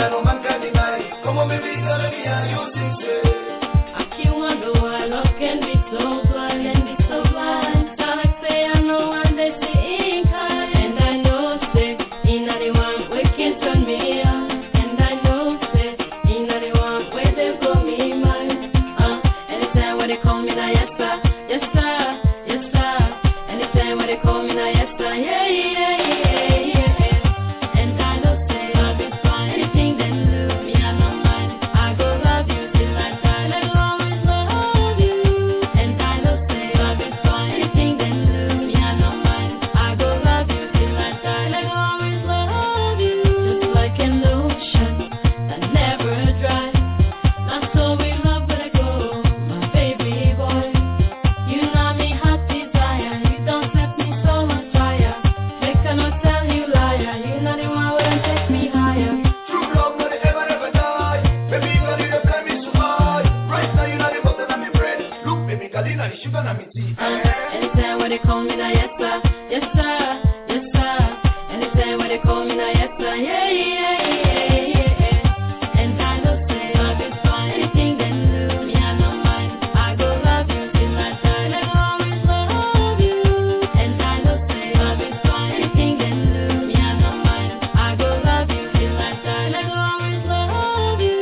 Aquí cuando I love can be so blind and be so blind. Start like say I know one day see kind. And I know say in the one we can turn me on. And I know say in the one where they blow me mind. Uh, anytime when they call me now yes sir, yes sir, yes sir. Anytime when they call me now yes sir, yeah yeah yeah yeah. And I know say I'll be fine. Anything that do me I don't mind. I go love you till I die. Like always love you. And I know say I'll be fine. Anything that do me I don't mind. I go love you till I die. Like always love you. Just like an ocean that never dries. That's so we love where I go, my baby boy. You know me hot desire. You don't set me so much fire. Make I not tell you liar. You know the one where take me higher. True love no dey ever ever die. Baby girl you dey fly me so high. Right now you know the butter on me bread. Look baby girl you know the sugar on me tea. Uh, anytime when they call me now, yes sir, yes sir, yes sir. Anytime when they call me now, yes sir, yeah yeah yeah yeah. And I know say I'll be fine. Anything that do me I don't mind. I go love you till I die. Like always love you. And I know say I'll be fine. Anything that do me I don't mind. I go love you till I die. Like always love you.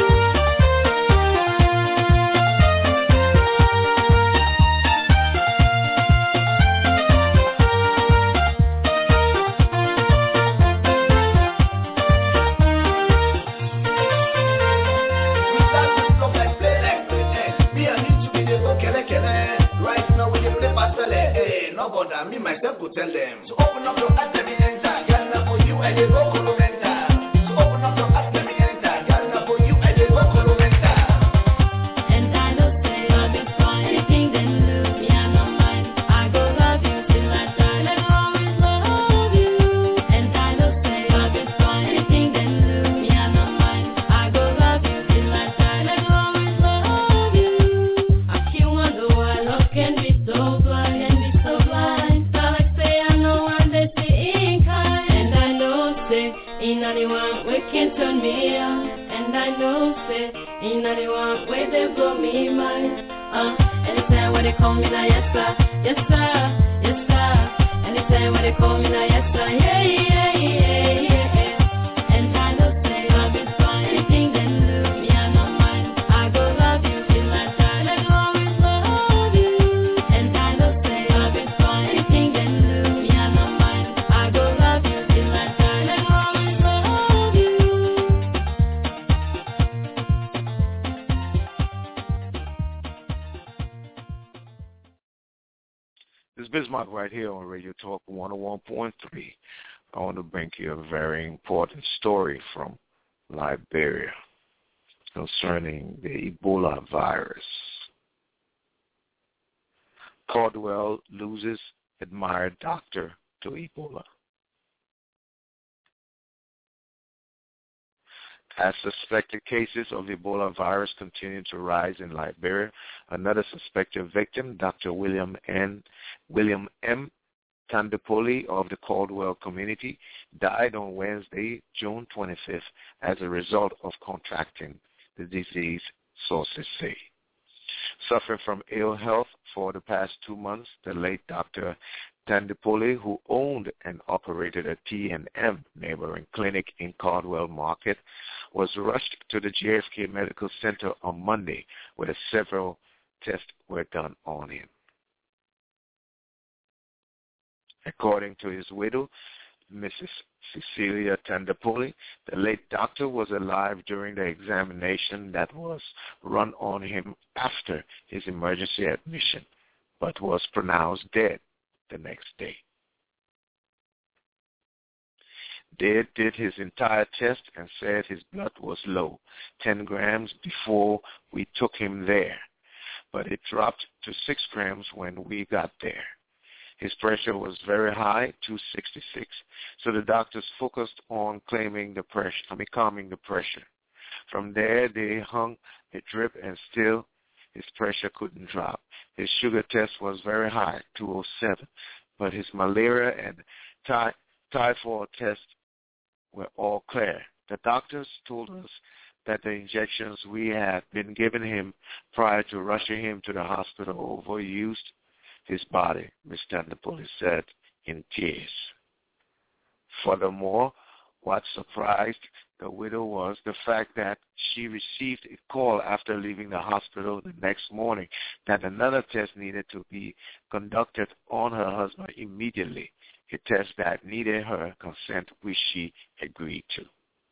We start this love like play like play. eh. Me and you two we dey go kele kele. Right now we dey play pastel. Hey, no bother me myself go tell them. So open up your eyes let me enter. Girl na for you I dey go Colomenta. So open up your eyes let me enter. Girl na for you I dey go Colomenta. And I know say I'll be fine. Anything that do me I don't mind. I go love you till I die. Like always love you. And I know say I'll be fine. Anything that do me I don't mind. I go love you till I die. Like always love you. Aquí cuando I love can be so blind and be so blind. Start like say I know one day see kind. And I know say in the one we can turn me on. And I know say in the one way they blow me mind. Uh, anytime when they call me now yes sir, yes sir, yes sir. Anytime when they call me now yes sir, yeah yeah yeah yeah. And I know say I'll be fine. Anything that do me I don't mind. I go love you till I die. Like always love you. And I know say I'll be fine. Anything that do me I don't mind. I go love you till I die. Like always love you. This is Bismarck right here on Radio Talk one oh one point three. I want to bring you a very important story from Liberia concerning the Ebola virus. Caldwell loses admired doctor to Ebola. As suspected cases of Ebola virus continue to rise in Liberia, another suspected victim, Doctor William N. William M. Tandepoli of the Caldwell community, died on Wednesday, June twenty-fifth, as a result of contracting the disease, sources say. Suffering from ill health for the past two months, the late Doctor Tandepoli, who owned and operated a T and M neighboring clinic in Caldwell Market, was rushed to the J F K Medical Center on Monday, where several tests were done on him. According to his widow, Missus Cecilia Tandepoli, the late doctor was alive during the examination that was run on him after his emergency admission, but was pronounced dead the next day. They did his entire test and said his blood was low, ten grams before we took him there, but it dropped to six grams when we got there. His pressure was very high, two sixty-six, so the doctors focused on claiming the pressure, I mean, calming the pressure. From there, they hung a drip, and still his pressure couldn't drop. His sugar test was very high, two oh seven, but his malaria and ty- typhoid tests were all clear. The doctors told us that the injections we had been giving him prior to rushing him to the hospital overused his body, Mister Napoli said in tears. Furthermore, what surprised the widow was the fact that she received a call after leaving the hospital the next morning that another test needed to be conducted on her husband immediately, a test that needed her consent, which she agreed to.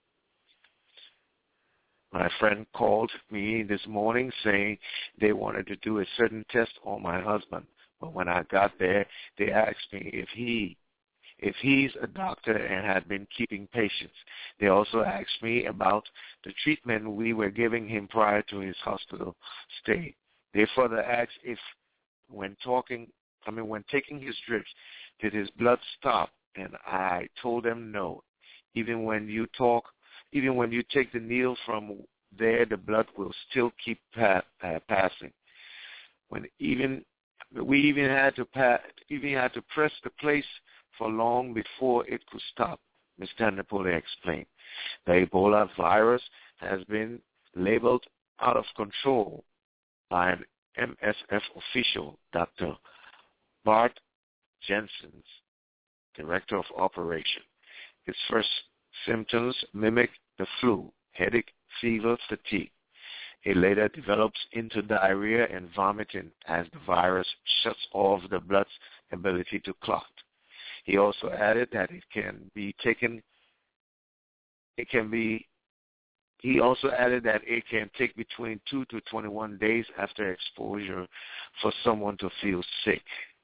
My friend called me this morning saying they wanted to do a certain test on my husband, but when I got there, they asked me if he If he's a doctor and had been keeping patients. They also asked me about the treatment we were giving him prior to his hospital stay. They further asked if when talking, I mean, when taking his drips, did his blood stop? And I told them no. Even when you talk, even when you take the needle from there, the blood will still keep pa- uh, passing. When even, we even had to pa- even had to press the place for long before it could stop, Mister Napoli explained. The Ebola virus has been labeled out of control by an M S F official, Doctor Bart Jensen, Director of Operation. Its first symptoms mimic the flu, headache, fever, fatigue. It later develops into diarrhea and vomiting as the virus shuts off the blood's ability to clot. He also added that it can be taken, it can be, he also added that it can take between two to twenty-one days after exposure for someone to feel sick.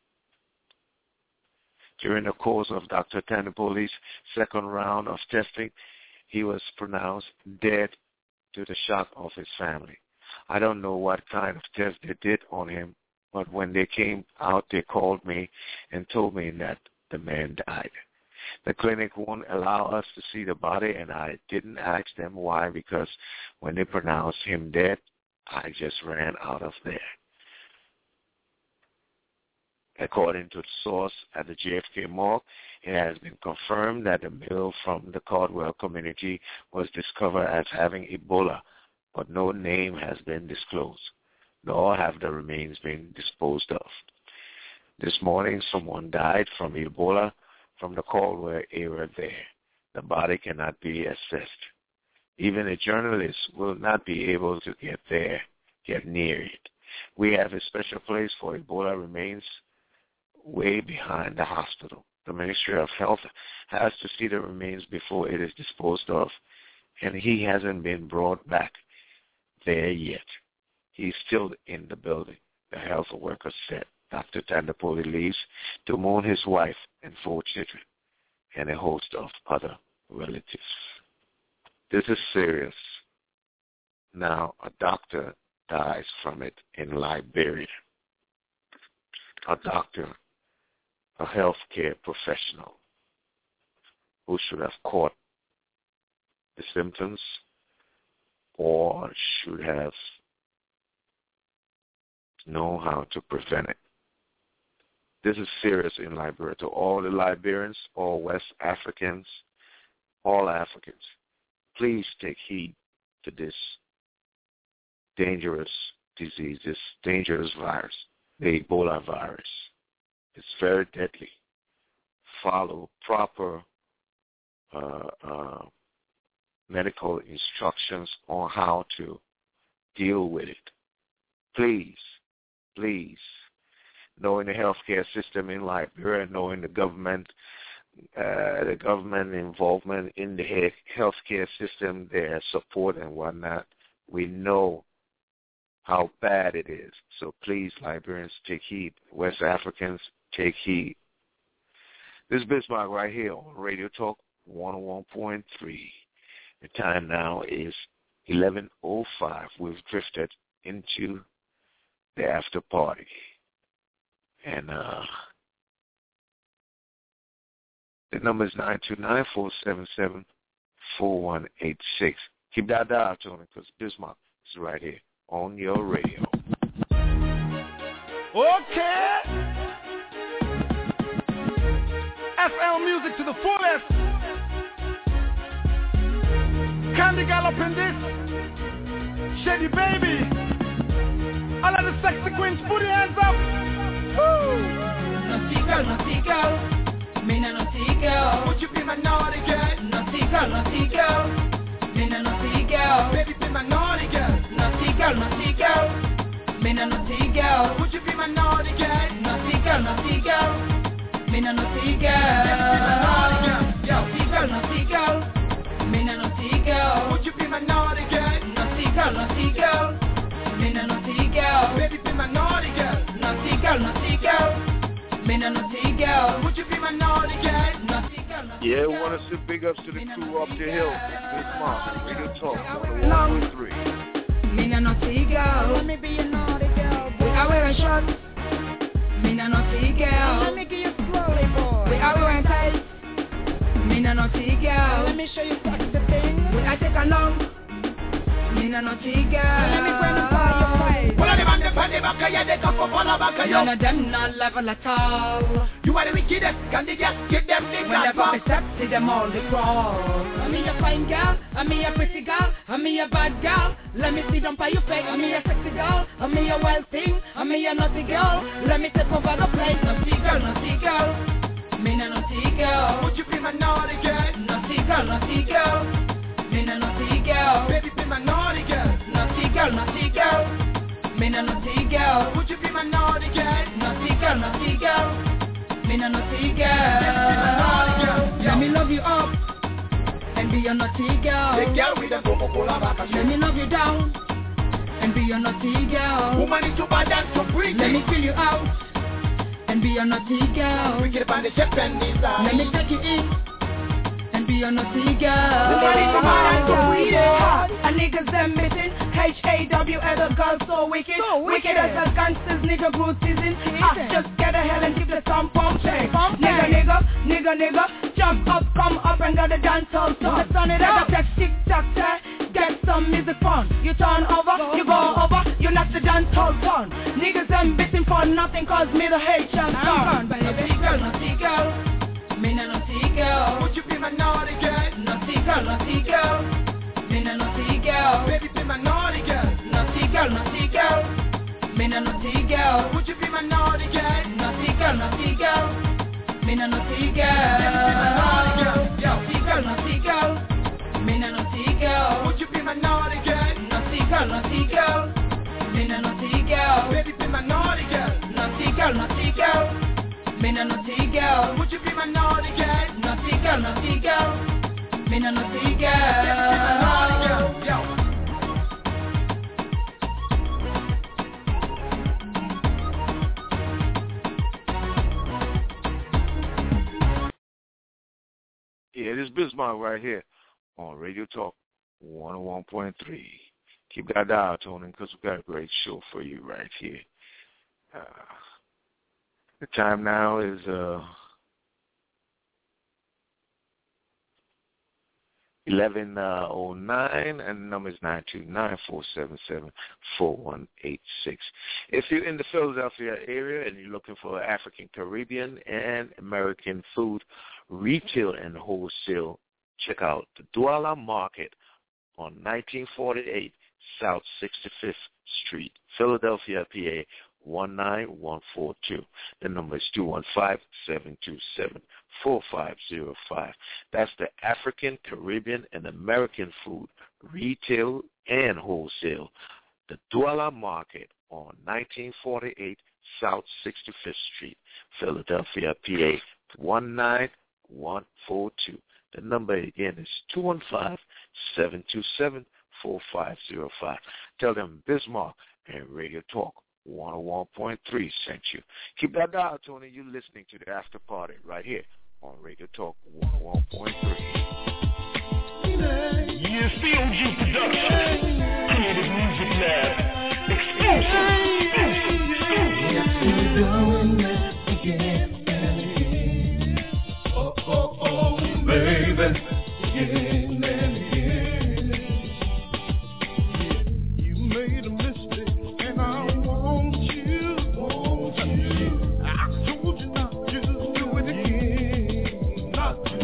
During the course of Doctor Tanapoli's second round of testing, he was pronounced dead to the shock of his family. I don't know what kind of test they did on him, but when they came out, they called me and told me that the man died. The clinic won't allow us to see the body, and I didn't ask them why, because when they pronounced him dead, I just ran out of there. According to the source at the J F K morgue, it has been confirmed that the male from the Caldwell community was discovered as having Ebola, but no name has been disclosed, nor have the remains been disposed of. This morning, someone died from Ebola from the Caldwell area there. The body cannot be assessed. Even a journalist will not be able to get there, get near it. We have a special place for Ebola remains way behind the hospital. The Ministry of Health has to see the remains before it is disposed of, and he hasn't been brought back there yet. He's still in the building, the health worker said. Doctor Tandapoli leaves to mourn his wife and four children and a host of other relatives. This is serious. Now, a doctor dies from it in Liberia. A doctor, a healthcare professional who should have caught the symptoms or should have known how to prevent it. This is serious in Liberia. To all the Liberians, all West Africans, all Africans, please take heed to this dangerous disease, this dangerous virus, the Ebola virus. It's very deadly. Follow proper uh, uh, medical instructions on how to deal with it. Please, please. Knowing the healthcare system in Liberia, knowing the government, uh, the government involvement in the he- healthcare system, their support and whatnot, we know how bad it is. So please, Liberians, take heed. West Africans, take heed. This is Bismarck right here on Radio Talk one oh one point three. The time now is eleven oh five. We've drifted into the after party. And uh, the number is nine two nine, four seven seven, four one eight six. Keep that dial to me because Bismarck is right here on your radio. Okay. to the fullest. Candy Gallop in this. Shady Baby. All of the sexy queens, put your hands up. Woo! Naughty girl, naughty girl. Me na naughty girl. Would you be my naughty girl? Naughty girl, naughty girl. Me na naughty girl. Baby, be my naughty girl. Naughty girl, naughty girl. Me na naughty girl. Would you be my naughty girl? Naughty girl, naughty girl. Me na naughty girl. Naughty girl, naughty girl. Me na naughty girl. Would you be my naughty girl? Naughty girl, naughty girl. Me na naughty girl. Baby, be my naughty girl. Naughty girl, naughty girl. Me na naughty girl. Would you be my naughty girl? Naughty girl, naughty Yeah, girl. we want to say big ups to the crew up the hill. Big Mom, Radio Talk, one oh one point three. Me na naughty girl. Let me be your naughty girl, boy. We are wearing shorts. Me na naughty girl. Let me get you slowly, boy. We are wearing tights. Me na naughty girl. Let me show you sexy things. We are take along. Me na naughty girl. Let me bring the fire fight. Well, I'm on the panty back, yeah, they come up on the back, yeah. None of them not level at all. You are the wickedest, can they just give them the When they come to step, see them all they crawl. I'm me a fine girl, I'm me a pretty girl, I'm me a bad girl. Let me see them by your face. I'm me a sexy girl, I'm me a wild thing, I'm me a naughty girl. Let me take over the place. Naughty girl, naughty girl. Me na naughty girl. Would you be my naughty girl? Naughty girl, naughty girl. Me na naughty girl. Baby, be my naughty girl. Naughty girl, naughty girl. Me na naughty girl. Would you be my naughty girl? Naughty girl, naughty girl. Me na naughty girl. girl. Let me love you up and be a naughty girl. The girl with the Coca-Cola back. Let me love you down and be a naughty girl. Woman is too bad and too pretty. Let me fill you out and be a naughty girl. We get up on the ship and design. Let me take you in and be a naughty girl. Woman is too bad and too pretty. A niggas them missing. H A W as a girl so wicked. So wicked. Wicked as a gangsters, nigga grew season. Ah, just get a hell and keep the song pumping. Pumping. Nigga, nigga, nigga, nigga. Jump up, come up and get the dance all song. Turn it up. That tick tock, get some music fun. You turn over, you go over, you knock the dance all done. Niggas them bitching for nothing cause me the hate chance gone. Naughty girl, naughty girl. Me na naughty girl. Would you be my naughty girl? Naughty girl, naughty girl. Me na naughty girl. Baby, be my naughty girl. Naughty girl, naughty girl. Me na naughty girl. Would you be my naughty girl? Naughty girl, naughty girl. Me na naughty girl. Naughty girl. Naughty girl, naughty girl. Me na naughty girl. Would you be my naughty girl? Naughty girl, naughty girl. Me na naughty girl. Baby, be my naughty girl. Naughty girl, naughty girl. Me na naughty girl. Would you be my naughty girl? Naughty girl, naughty girl. Me na naughty Baby, be my naughty girl. girl. Yo. Yeah, this is Bismarck right here on Radio Talk one oh one point three. Keep that dial tuning because we've got a great show for you right here. Uh, the time now is uh, eleven oh nine, and the number is nine two nine, four seven seven, four one eight six. If you're in the Philadelphia area and you're looking for African, Caribbean, and American food, retail and wholesale, check out the Douala Market on nineteen forty-eight South sixty-fifth Street, Philadelphia, P A one nine one four two. The number is two one five, seven two seven, four five zero five. That's the African, Caribbean, and American food, retail and wholesale. The Douala Market on nineteen forty-eight South sixty-fifth Street, Philadelphia, P A one nine one four two. The number again is two one five, seven two seven, four five zero five. Tell them Bismarck and Radio Talk one oh one point three sent you. Keep that dial, Tony. You're listening to the After Party right here on Radio Talk one oh one point three. Yeah, C O G Production, Creative Music Lab, exclusive. Yes, we're doing it again and again. Oh, oh, oh, baby, again and again. You made a mistake, and I want you, want you. I told you not to do it again, not to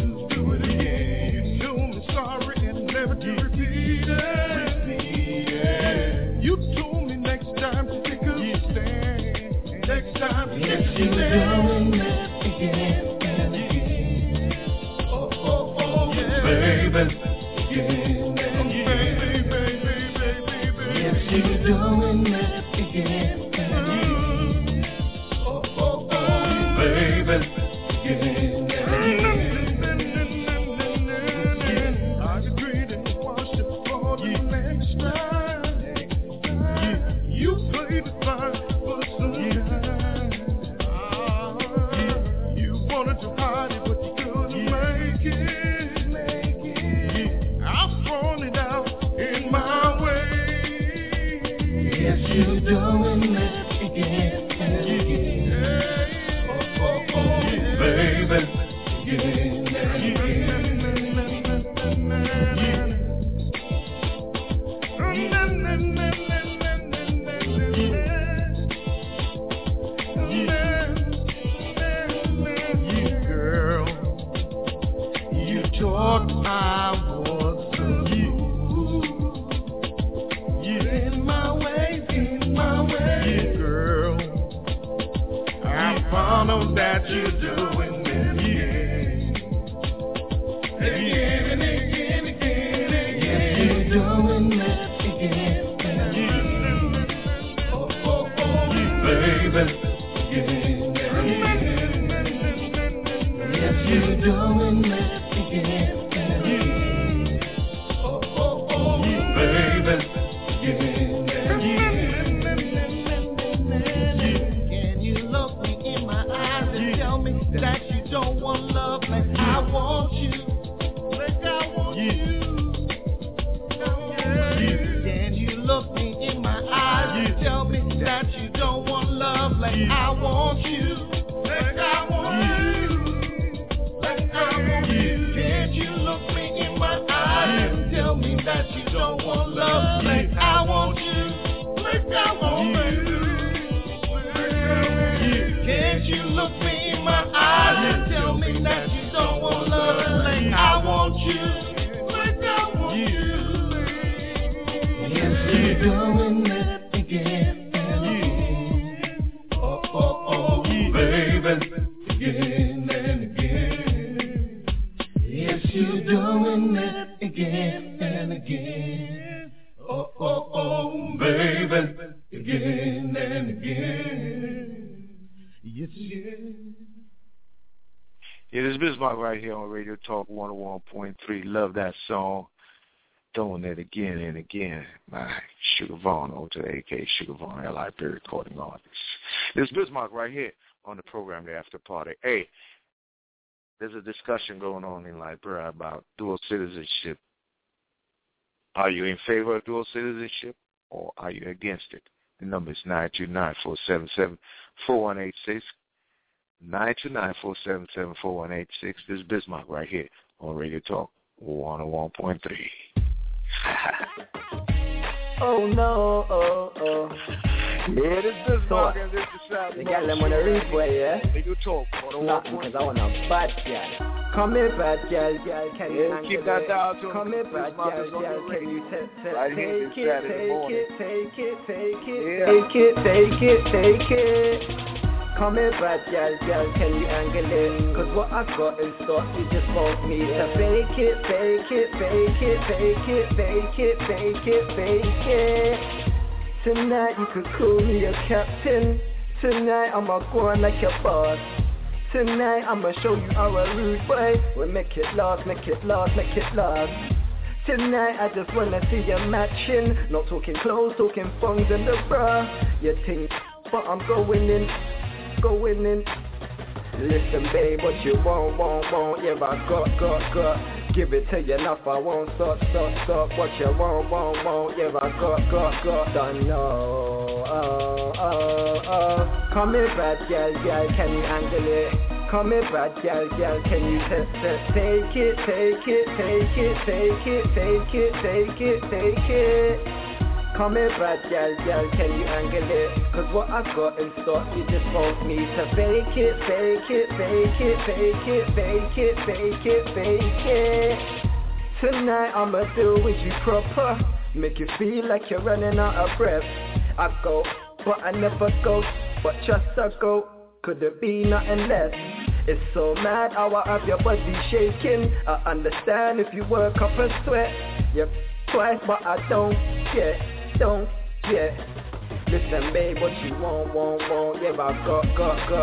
again and again. I agreed and washed it for the next time. You played it fine for some time. You wanted to hide it, but you couldn't make it. I've thrown it out in my way. Yes, you're doing it again and again. Oh, oh, oh, baby, again and again. Girl, you thought I was you. In my way, in my way, girl. I found out that you're doing it again, again and again, again, again. You're doing it again and again. Oh, oh, oh, baby, again and again. Yes, you're doing it again and again. Oh, oh, oh, baby, again and again. Can you look me in my eyes and tell me that you don't want love like I want you? Like I want you. Can you look me in my eyes and tell me that you don't want love like I want you? Like I want you. Like I want you. Can't you look me in my eyes and tell me that you don't want love like I want you? Like I want you. Can't you look me in my eyes and tell me that you don't want love like I want you? Like I want you. Yes, you're doing it again and again. Oh, oh, oh, baby, again and again. Yes, you're doing it again and again. Oh, oh, oh, baby, again and again. Yes, yes. Yeah, this is Bismarck right here on Radio Talk one oh one point three. Love that song. Doing it again and again. My Sugar Vaughn, over to the A K Sugar Vaughn, L I P recording artist. This is Bismarck right here on the program, The After Party. Hey, there's a discussion going on in Liberia about dual citizenship. Are you in favor of dual citizenship or are you against it? The number is nine two nine, four seven seven, four one eight six. nine two nine, four seven seven, four one eight six. This is Bismarck right here on Radio Talk one oh one point three. Oh no, oh, oh. Yeah, this is Bismarck and this is South. The girl them wanna replay, yeah? Radio Talk one oh one Nothing, point three. cause I want a bad girl. Come here, bad girl, girl, can you Yeah, handle keep that it? dial to Come here, bad Bismarck girl, is on girl, the can radio. you t- t- Right here take this it, Saturday morning. take it, take it, take it, Yeah. take it, take it, take it. Come here, bad girl, girl, can you angle it? Cause what I got in stock, you just want me to fake it, fake it, fake it, fake it, fake it, fake it, fake it. Tonight you could call me a captain. Tonight I'ma go on like a boss. Tonight I'ma show you how a rude boy will make it last, make it last, make it last. Tonight I just wanna see you matching. Not talking clothes, talking phones and the bra. You think, but I'm going in, going in. Listen babe, what you want, want, want. Yeah, I got, got, got. Give it to you enough, I won't stop, stop, stop. What you want, want, want. Yeah, I got, got, got. Don't know, oh, oh, oh. Come here, bad girl, girl, can you handle it? Come here, bad girl, girl, can you t- t- take it, take it, take it, take it, take it, take it, take it. Come here, bad girl, girl, can you angle it? Cause what I got in stock, you just want me to fake it, fake it, fake it, fake it, fake it, fake it, fake it. Tonight I'ma deal with you proper, make you feel like you're running out of breath. I go, but I never go, but just I go, couldn't be nothing less. It's so mad how I have your body shaking. I understand if you work up a sweat. Yep, twice, but I don't get, don't get. Listen, babe, what you want, want, want. Yeah, I got, got, got.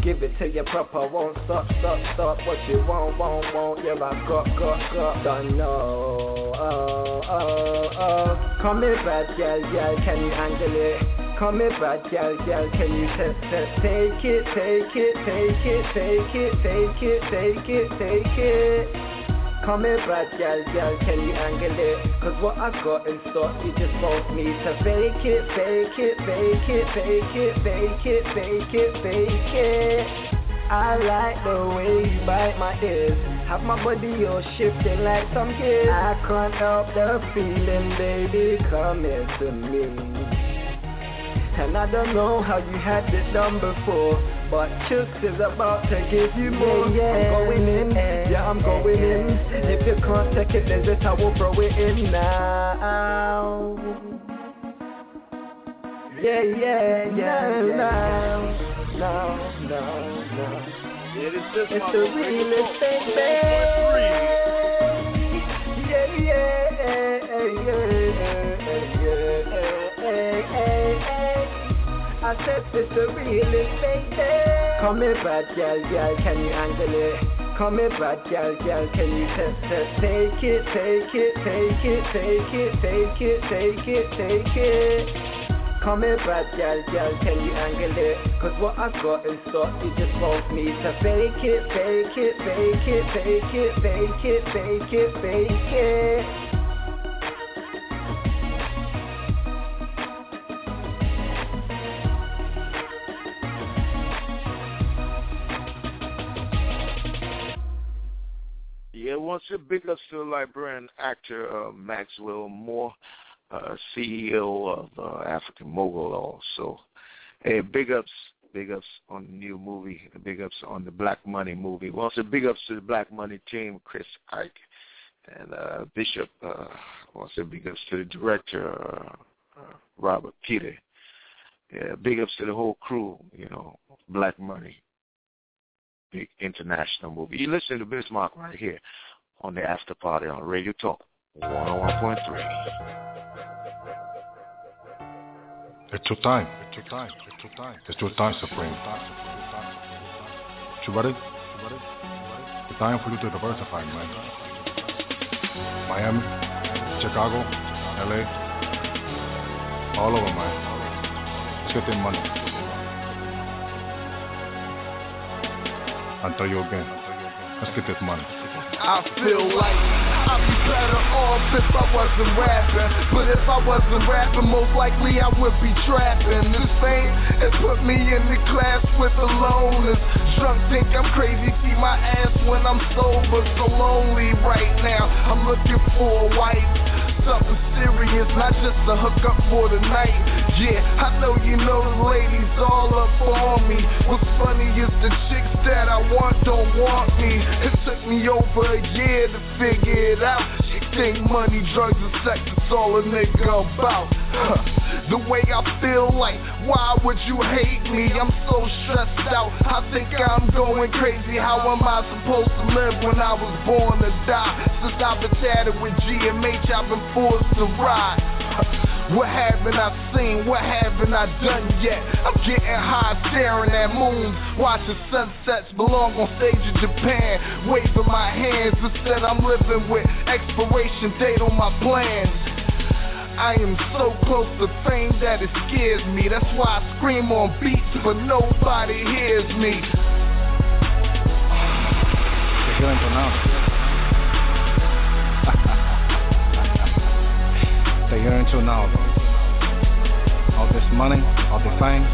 give it to you proper. Won't stop, stop, stop. What you want, want, want. Yeah, I got, got, got. Don't know. Oh, oh, oh. Come here, bad girl, girl. Can you handle it? Come here, bad girl, girl. Can you t- t- take it, take it, take it, take it, take it, take it, take it? Come here, bad girl, girl, can you angle it? Cause what I got in stock, you just want me to fake it, fake it, fake it, fake it, fake it, fake it, fake it. I like the way you bite my ears. Have my body all shifting like some kids. I can't help the feeling, baby, come here to me. And I don't know how you had it done before, but Chooks is about to give you more. Yeah, yeah. I'm going in, yeah, I'm going in. If you can't take it, then just I will throw it in now. Yeah, yeah, yeah, now, now, now, now. It's the real estate, baby. Yeah, yeah, yeah, yeah. I said it's the realest baby. Come here, bad girl, girl, can you handle it? Come here, bad girl, girl, can you t- t- take it, take it, take it, take it, take it, take it, take it? Come here, bad girl, girl, can you handle it? Cause what I got in stock, you just want me to fake it, fake it, fake it, fake it, fake it, fake it, fake it. Yeah, once a big ups to the Liberian actor uh, Maxwell Moore, uh, C E O of uh, African Mogul also. Hey, big ups, big ups on the new movie, big ups on the Black Money movie. Once a big ups to the Black Money team, Chris Ike and uh, Bishop. Uh, once a big ups to the director, uh, uh, Robert Peter. Yeah, big ups to the whole crew, you know, Black Money. Big international movie. You listen to Bismarck right here on the After Party on Radio Talk one oh one point three. It's your time. It's your time. It's your time. It's your time, Supreme. You ready? It's time for you to diversify, man. Miami, Chicago, L A, all over, man. Let's get their money. I'll tell you again. Let's get this money. I feel like I'd be better off if I wasn't rapping. But if I wasn't rapping, most likely I would be trapping. This thing, it put me in the class with the loners. Drunk think I'm crazy, see my ass when I'm sober. So lonely right now, I'm looking for a wife. Something serious, not just a hookup for the night. Yeah, I know you know the ladies all up on me. What's funny is the chicks that I want don't want me. It took me over a year to figure it out. She think money, drugs, and sex is all a nigga about. Huh. The way I feel like, why would you hate me? I'm so stressed out, I think I'm going crazy. How am I supposed to live when I was born to die? Since I've been tatted with G M H, I've been forced to ride. What haven't I seen? What haven't I done yet? I'm getting high, staring at moons, watching sunsets, belong on stage in Japan, waving my hands. Instead I'm living with expiration date on my plans. I am so close to fame that it scares me. That's why I scream on beats, but nobody hears me. Te quiero entonado. Te quiero entonado. All this money, all the fame,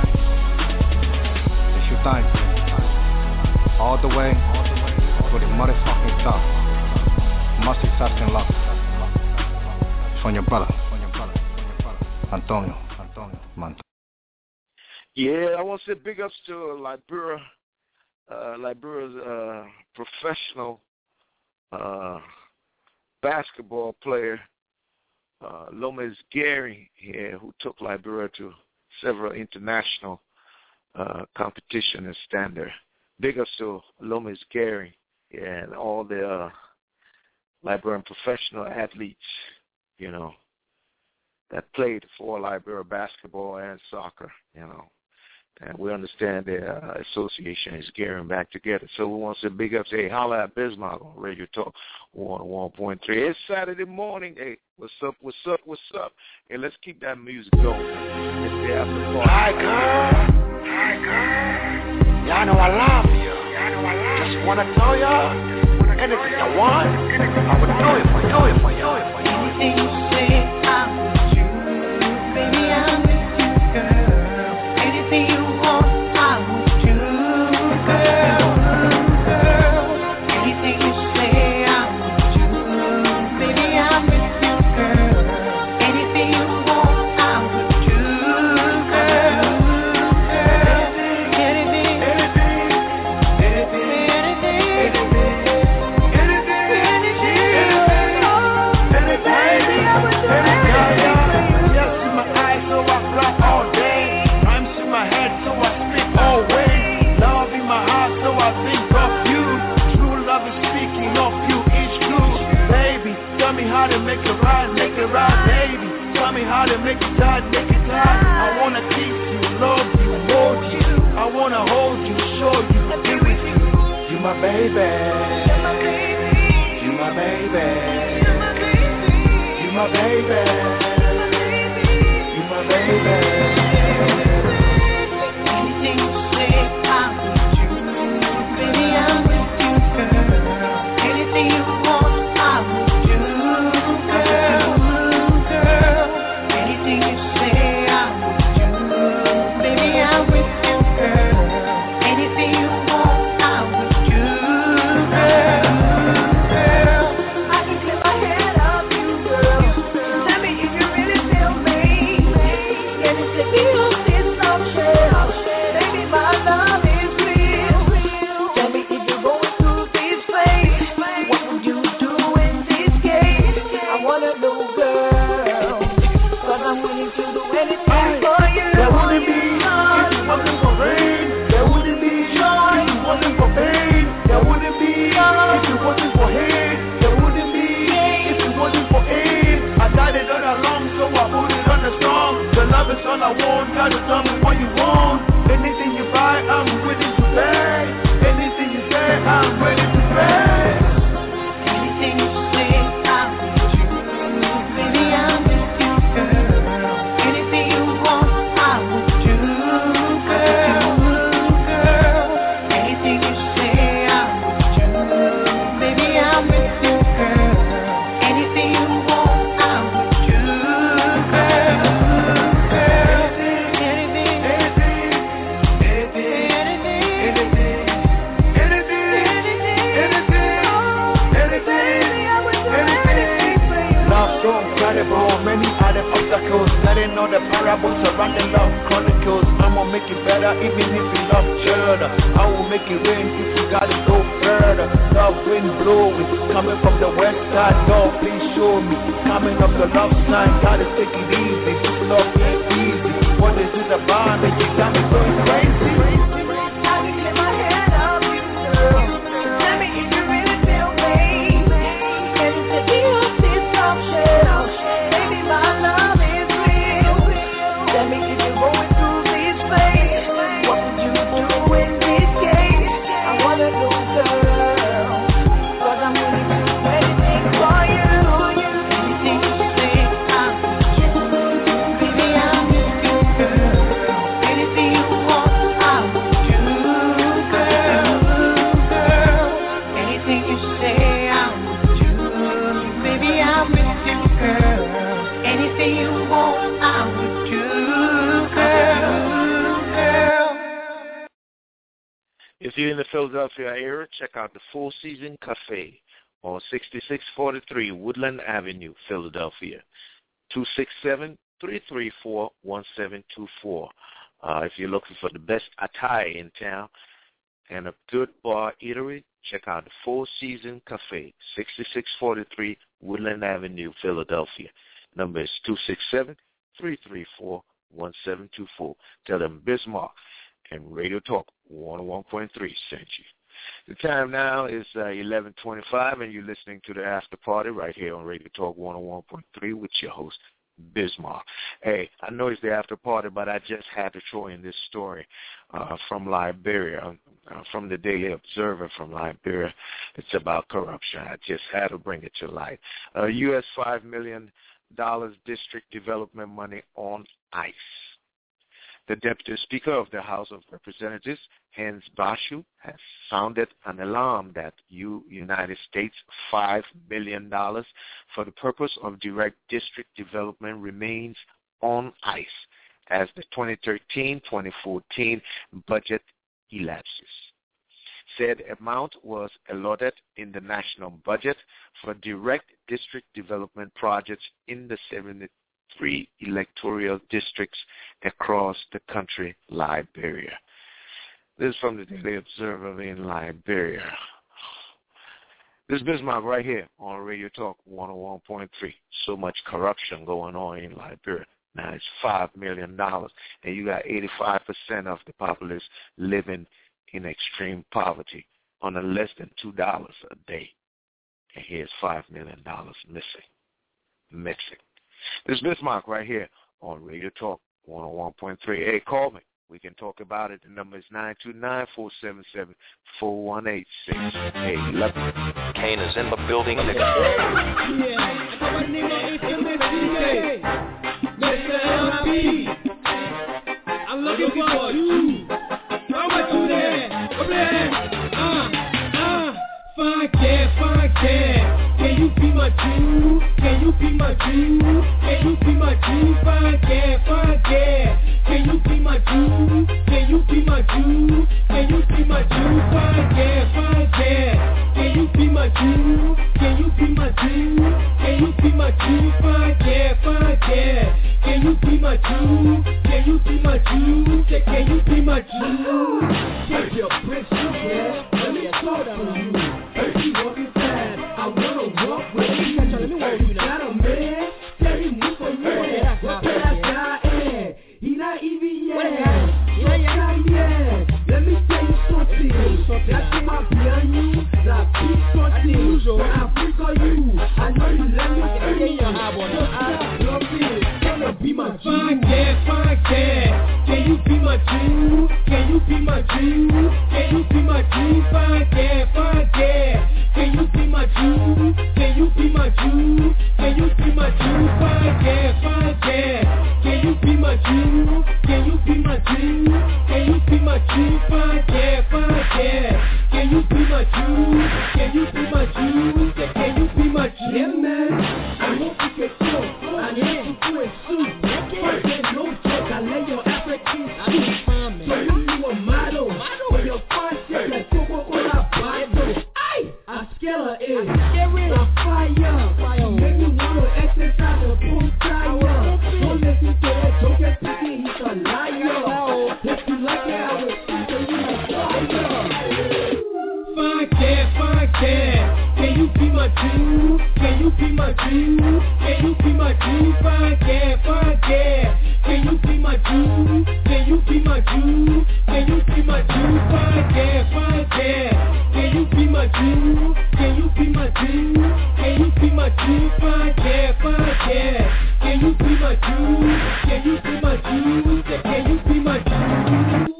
it's your time. All the way to the motherfucking top. More success and luck. On your brother, Antonio, Antonio, man. Yeah, I want to say big ups to Liberia, uh, Liberia's uh, professional uh, basketball player, uh, Lomez Gary, here, who took Liberia to several international uh, competition and standard. Big ups to Lomez Gary, yeah, and all the uh, Liberian professional athletes, you know, that played for Liberia basketball and soccer, you know. And we understand the uh, association is gearing back together. So we want to say big up, say, hey, holla at Bismarck on Radio Talk one oh one point three. It's Saturday morning. Hey, what's up, what's up, what's up? Hey, let's keep that music going. It's the after party. Hi, girl. Hi, girl. Y'all know I love you. Y'all know I love you. Just want to tell y'all, anything you want, I would do it for you, do it for you, do it for you. Anything you say, I'm with you. Baby, I'm with you, girl. Anything you want, I'm with you, girl. Girl. Anything you say, I'm with you. Baby, I'm with you, girl. Anything you want, I'm with you, girl. Anything, anything, anything, how to make it right, make it right, baby. Tell me how to make it tight, make it tight. I wanna kiss you, love you, hold you. I wanna hold you, show you, be with you. You my baby. You my baby. You my baby. You my baby. anything you say, I'm with you. Baby, I'm with you, girl. Anything you want, I'm with you. It's all I want, gotta tell me what you want. Anything you buy, I'm ready to pay. Anything you say, I'm ready to pay. Anything you say, I'm with you. Baby, I'm with you, girl. Anything you want, I'm with you, girl. Girl. Anything you say, I'm with you. Baby, I'm with you, girl. Anything you want, I'm with you, girl. Many are the obstacles, letting all the parables surrounding love chronicles. I'ma make it better even if you love further. I will make it rain if you gotta go further. Love wind blowing, coming from the west side. Lord, please show me, coming up the love sign. Gotta take it easy, love ain't easy. What is it about that you got me going crazy? I can get my head up, you girl. Tell me if you really feel me. Can you take me up this top shelf? My love is real. Tell me if you're going through this phase, what would you do in this case? I wanna know, girl, 'cause I'm willing to do anything for you. Anything you say, I'm with you. Baby, I'm with you, girl. Anything you want, I'm with you, girl. Girl. Anything you say, I'm with you. Baby, I'm with you, girl. Anything you want, I'm with you, girl, girl. If you're in the Philadelphia area, check out the Full Season Cafe on sixty-six forty-three Woodland Avenue, Philadelphia. two six seven, three three four, one seven two four. Uh, if you're looking for the best attire in town and a good bar eatery, check out the Full Season Cafe, sixty-six forty-three Woodland Avenue, Philadelphia. Number is two six seven, three three four, one seven two four. Tell them Bismarck and Radio Talk one oh one point three sent you. The time now is uh, eleven twenty-five, and you're listening to the After Party right here on Radio Talk one oh one point three with your host, Bismarck. Hey, I know it's the after party, but I just had to throw in this story uh, from Liberia, uh, from the Daily Observer from Liberia. It's about corruption. I just had to bring it to light. Uh, U S five million dollars district development money on ice. The Deputy Speaker of the House of Representatives, Hans Bashu, has sounded an alarm that U- United States five million dollars for the purpose of direct district development remains on ice as the twenty thirteen twenty fourteen budget elapses. Said amount was allotted in the national budget for direct district development projects in the seventy-three electoral districts across the country, Liberia. This is from the Daily Observer in Liberia. This is Bismarck right here on Radio Talk one oh one point three. So much corruption going on in Liberia. Now it's five million dollars, and you got eighty-five percent of the populace living in extreme poverty on a less than two dollars a day. And here's five million dollars missing. Missing. This is Bismarck right here on Radio Talk one oh one point three. Hey, call me. We can talk about it. The number is nine two nine, four seven seven, four one eight six. Hey, love you. Kane is in the building. Yeah, my name is M S D K. Mister L P. I'm looking for you. How much you there? Come there. Uh, uh, fine cat, fine cat. Can you be my Jew? Can you be my Jew? Can you be my Jew? Fine cat, fine cat. Can you be my Jew? Can you be my Jew? Can you be my Jew? Fine cat, fine cat. Can you be my Jew? Can you be my Jew? Can you be my Jew? Fine cat, fine cat. Can you be my Jew? Can you be my Jew? Can you be my Jew? Take your prince, yeah. Let me talk to you. If you walking fast, I wanna walk with you. Let me walk you now. Got a man, tell me move for you. What can I die? He not even yet. Yeah, yeah. Let me tell you something. That's my behind you. La petite something. When I freak on you, I know you let me tell you. I love it. Gonna be my Jew. Fine cat, fine cat. Can you be my Jew? Can you be my Jew? Can you be my Jew? Fine cat, fine cat. Can you be my Jew? Can you be my Jew? Can you be my Jew? Fine cat, fine cat. Can you be my Jew? Can you be my Jew? Can you be my Jew? Fine cat, fine cat. Can you be my Jew? Can you be my Jew? Can you be my Jew? Yeah, man. I want to get so. I need to do it soon. But there's no joke. I lay your African suit. So you a model. For your fine shit, like Coco Cola Bible. I scare her in. I fire. Fire. Make me wanna exercise the full tire. Don't listen to that joke and thinking he's a liar. If you like it, I will see so you a fire. Fine cat, fine cat. Can you be my Jew? Can you be my Jew? Can you be my Jew? Fine cat, fine cat. Can you be my Jew? Can you be my Jew? Can you be my Jew? Fine cat, fine cat. Can you be my Jew? Can you be my Jew? Can you be my Jew? Fine cat, fine cat. Can you be my Jew? Can you be my Jew? Can you be my Jew?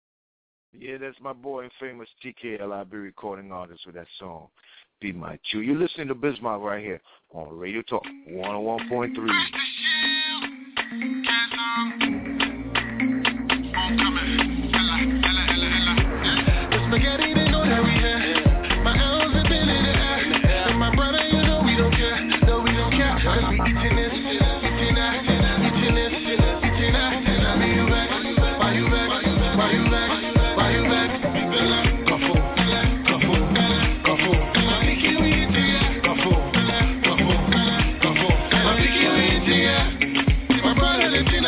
Yeah, that's my boy and famous T K L I B recording artist with that song, Be My Jew. You're listening to Bismarck right here on Radio Talk one oh one point three. Spaghetti, they know that we here. My elves have been in the air. And my brother, you know we don't care. No, we don't care. Cause we eating this, eating that, eating this, eating that. Tell me you back, why you back, why you back, why you back? Kafu, kafu, kafu. I'm thinking we eating ya. Kafu, kafu, kafu. I'm thinking we eating ya. My brother living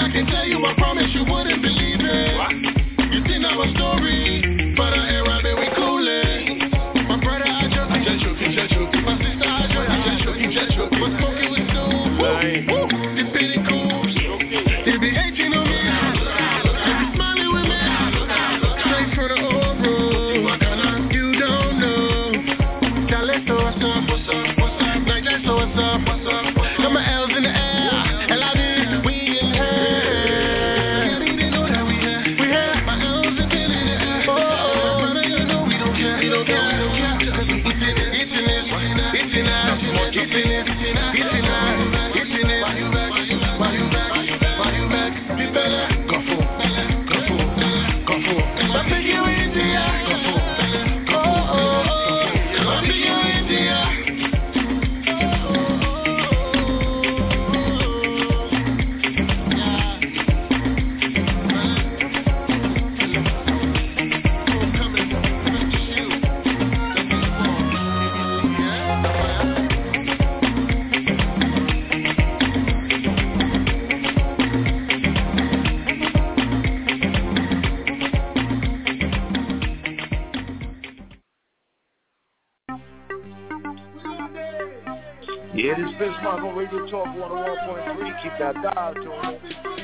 Yeah, this is Bismarck on Radio Talk one oh one point three. Keep that dial to it.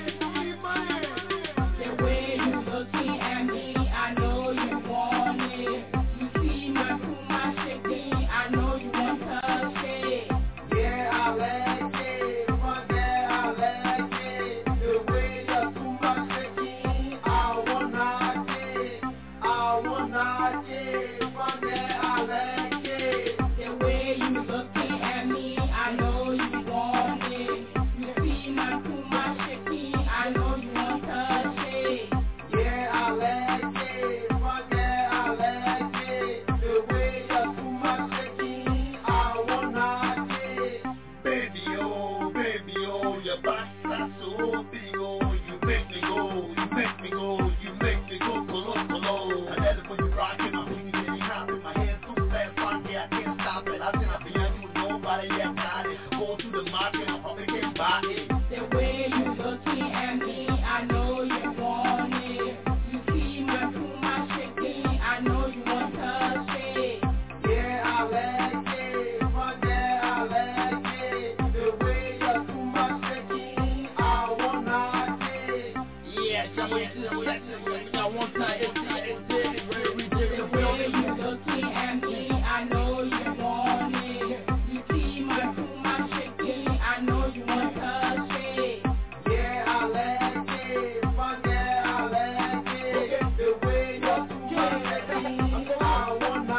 The way you looking at me, I know you want it. You see my crew, my shaking, I know you want to touch it. Yeah, I like it. From there, I like it. The way you do my shaking, I wanna it. I wanna it. From there, I like it. The way you looking at me, I know you want it. You see my crew, my shaking, I know you want to touch it. Yeah, I like it. From there, I like it. The way you do my shaking, I wanna it. Baby, oh, baby, oh, your body's so big, oh, you make me go, you make me go, you make me go, colo, colo. I love it when you rockin', my wings getting hot, with my hands too fast, funky, I can't stop it. I think I'll be on you with nobody yet got it. Go to the market, I probably can't buy it. The way you looking at me, I know you want it. You see my crew, my shaking, I know you want to touch it. Yeah, I like it. From there, I like it. The way you do my shaking, I wanna it. Yeah, y'all wait till the second one, y'all want time, it's it, it's it, it's where we do it. The way you looking at me, I know you want it. You see my crew, my shaking, I know you want to touch it. Yeah, I like it. From there, I like it. The way you do my shaking, I wanna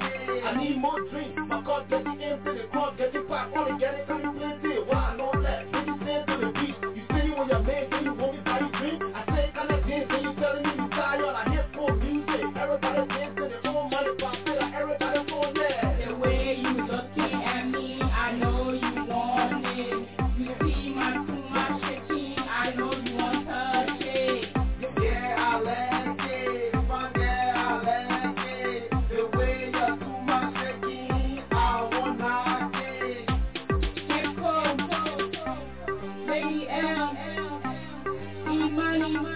I need more drink, my car get the ends in the car, get the pop, only get it, come you plenty, why no less, when you stand to the beach, you say you want your man, then you want me buy you drink, I say I like dance, then you telling me you tired, I hear full music, everybody dancing, their own money, pop, everybody going there. The way you looking at me, I know you want it. You see my crew, my shaking, I know you want to touch it. Yeah, I like it. From there, I like it. The way you do my shaking, I wanna it. Echo, Lady L, E-Money,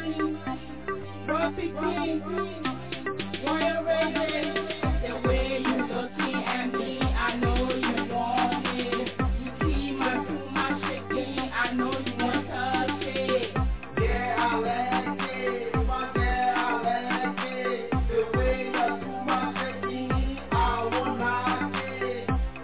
Robbie King, Royal Raven. The way you looking at me, I know you want it. You see my crew, my shaking, I know you want to touch it. Yeah, I like it. From there, I like it. The way you do my shaking, I wanna it.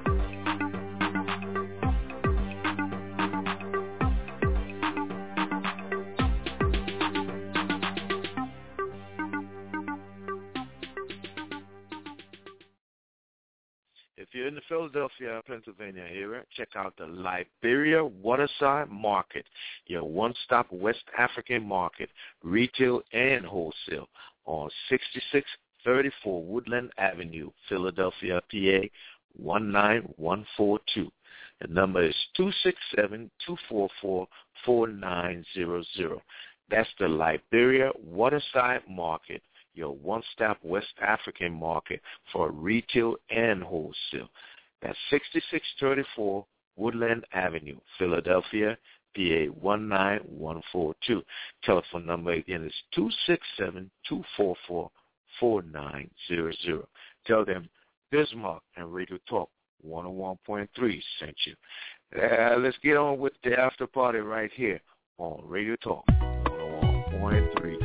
If you're in the Philadelphia, Pennsylvania area, check out the Liberia Waterside Market, your one-stop West African market, retail and wholesale, on sixty-six thirty-four Woodland Avenue, Philadelphia, P A one nine one four two. The number is two six seven, two four four, four nine zero zero. That's the Liberia Waterside Market, your one-stop West African market for retail and wholesale. That's sixty-six thirty-four Woodland Avenue, Philadelphia, P A one nine one four two. Telephone number again is two six seven, two four four, four nine zero zero. Tell them Bismarck and Radio Talk one oh one point three sent you. Uh, let's get on with the after party right here on Radio Talk one oh one point three.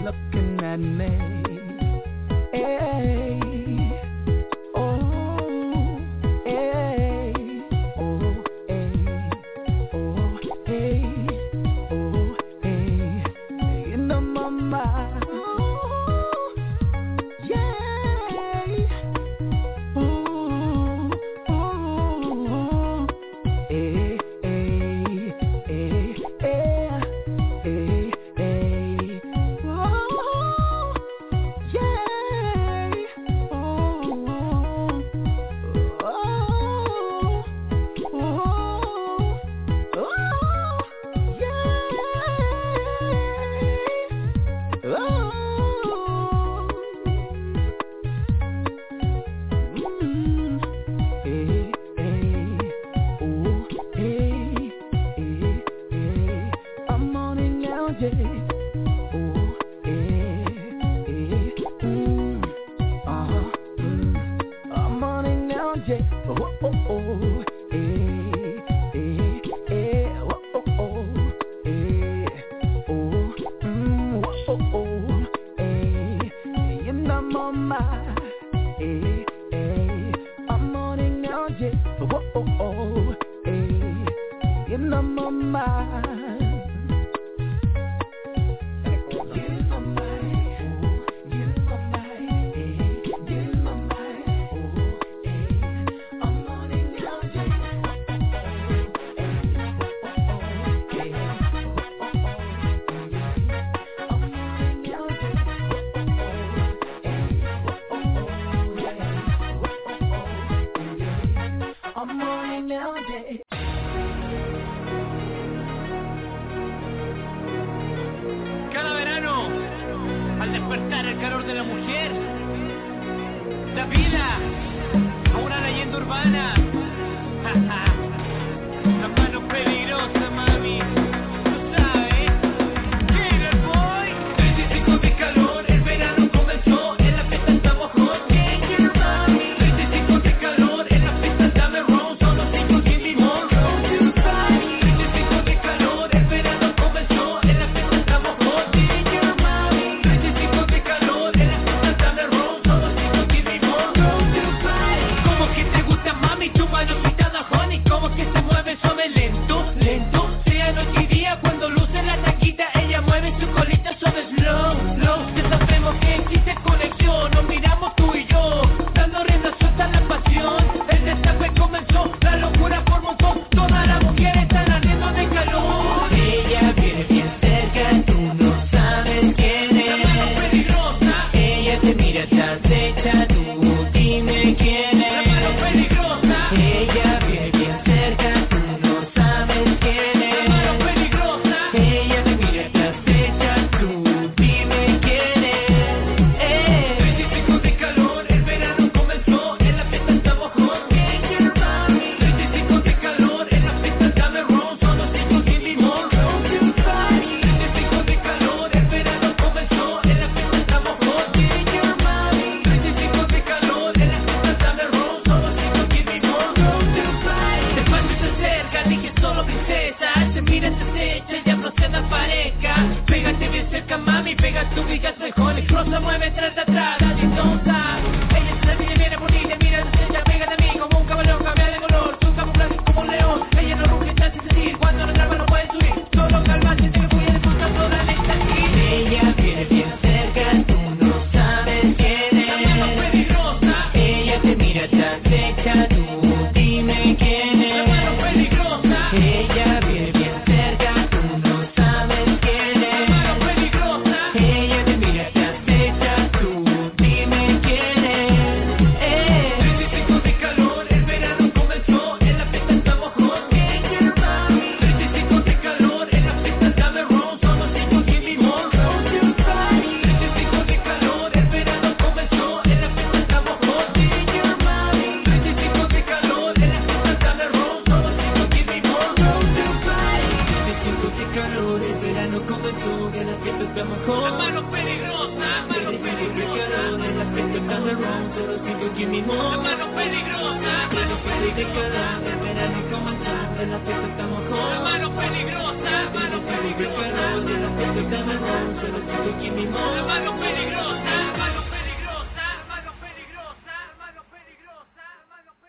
looking at me. Hey, oh, hey, oh, hey, oh, hey, oh, hey, in the mama, yeah, oh, oh, hey, hey, hey, hey, hey, hey, oh, yeah. Cada verano, al despertar el calor de la mujer, da vida a una leyenda urbana. La mano peligrosa, mami. Tú sabes. Killer Boy. treinta y cinco de calor, el verano comenzó. En la fiesta estamos hot. Killer Mami. treinta y cinco de calor, en la fiesta dame ron. Son los cinco sin limón. treinta y cinco de calor, el verano comenzó. En la fiesta estamos hot. Killer Mami. treinta y cinco de calor, en la fiesta dame ron. Son los cinco sin limón. Como que te gusta, mami, tu mano quitada, honey. Como que se mueve suave, lento, lento. Sea noche y día cuando luce la taquita, ella mueve su colita suave, slow, slow. Ya sabemos que existe conexión, nos miramos tú y yo, dando rienda suelta a la pasión. El destape comenzó, la locura por montón. Todas las mujeres están ardiendo de calor. Ella viene bien cerca, tú no sabes quién es. La mano peligrosa. Ella te mira, te acecha, tú dime quién es. La mano peligrosa. Ella viene bien cerca, tú no sabes quién es. La mano peligrosa. Ella te mira, te acecha, tú dime quién es. Eh. treinta y cinco de calor, el verano comenzó. En la fiesta estamos hot. Killer Mami. treinta y cinco de calor, en la fiesta dame ron. Son los cinco sin limón. treinta y cinco de calor, el verano comenzó. En la fiesta estamos hot. Killer Mami. treinta y cinco de calor, en la fiesta dame ron. Son los cinco sin limón. Despacio se acerca, dije solo princesa. Se mira, se acecha, ya procede a pareja. Pégate bien cerca, mami, pega tu vigas mejor. El cross se mueve tras atrás, daddy don't stop. Ella se viene, viene por ti, te mira, se echa, pégate a mí como un camaleón, cambia de color. Su camuflaje como un león, ella no ruge, está sin decir. Cuando la trapa no puede subir, solo calma, siente que voy a disfrutar toda la estancia. Ella viene bien cerca, tú no sabes quién es. La mano peligrosa. Ella te mira, te acecha, tú dime quién es. La mano peligrosa. Ella viene bien cerca, tú no sabes quién es. La mano peligrosa. Ella te mira, te acecha, tú dime quién es. Eh. treinta y cinco de calor, el verano comenzó. En la fiesta estamos hot. Killer Mami. treinta y cinco de calor, en la fiesta dame ron. Son los cinco sin limón. treinta y cinco de calor, el verano comenzó. En la fiesta estamos hot. Killer Mami. treinta y cinco de calor, en la fiesta dame ron. Son los cinco sin limón. treinta y cinco de calor, el verano comenzó. En la fiesta estamos hot. La mano peligrosa, mano peligrosa. En la fiesta dame ron. Son los cinco sin limón. La mano peligrosa, mano peligrosa. El verano comenzó. En la fiesta estamos hot. La mano peligrosa, mano peligrosa. En la fiesta dame ron. Son los cinco sin limón.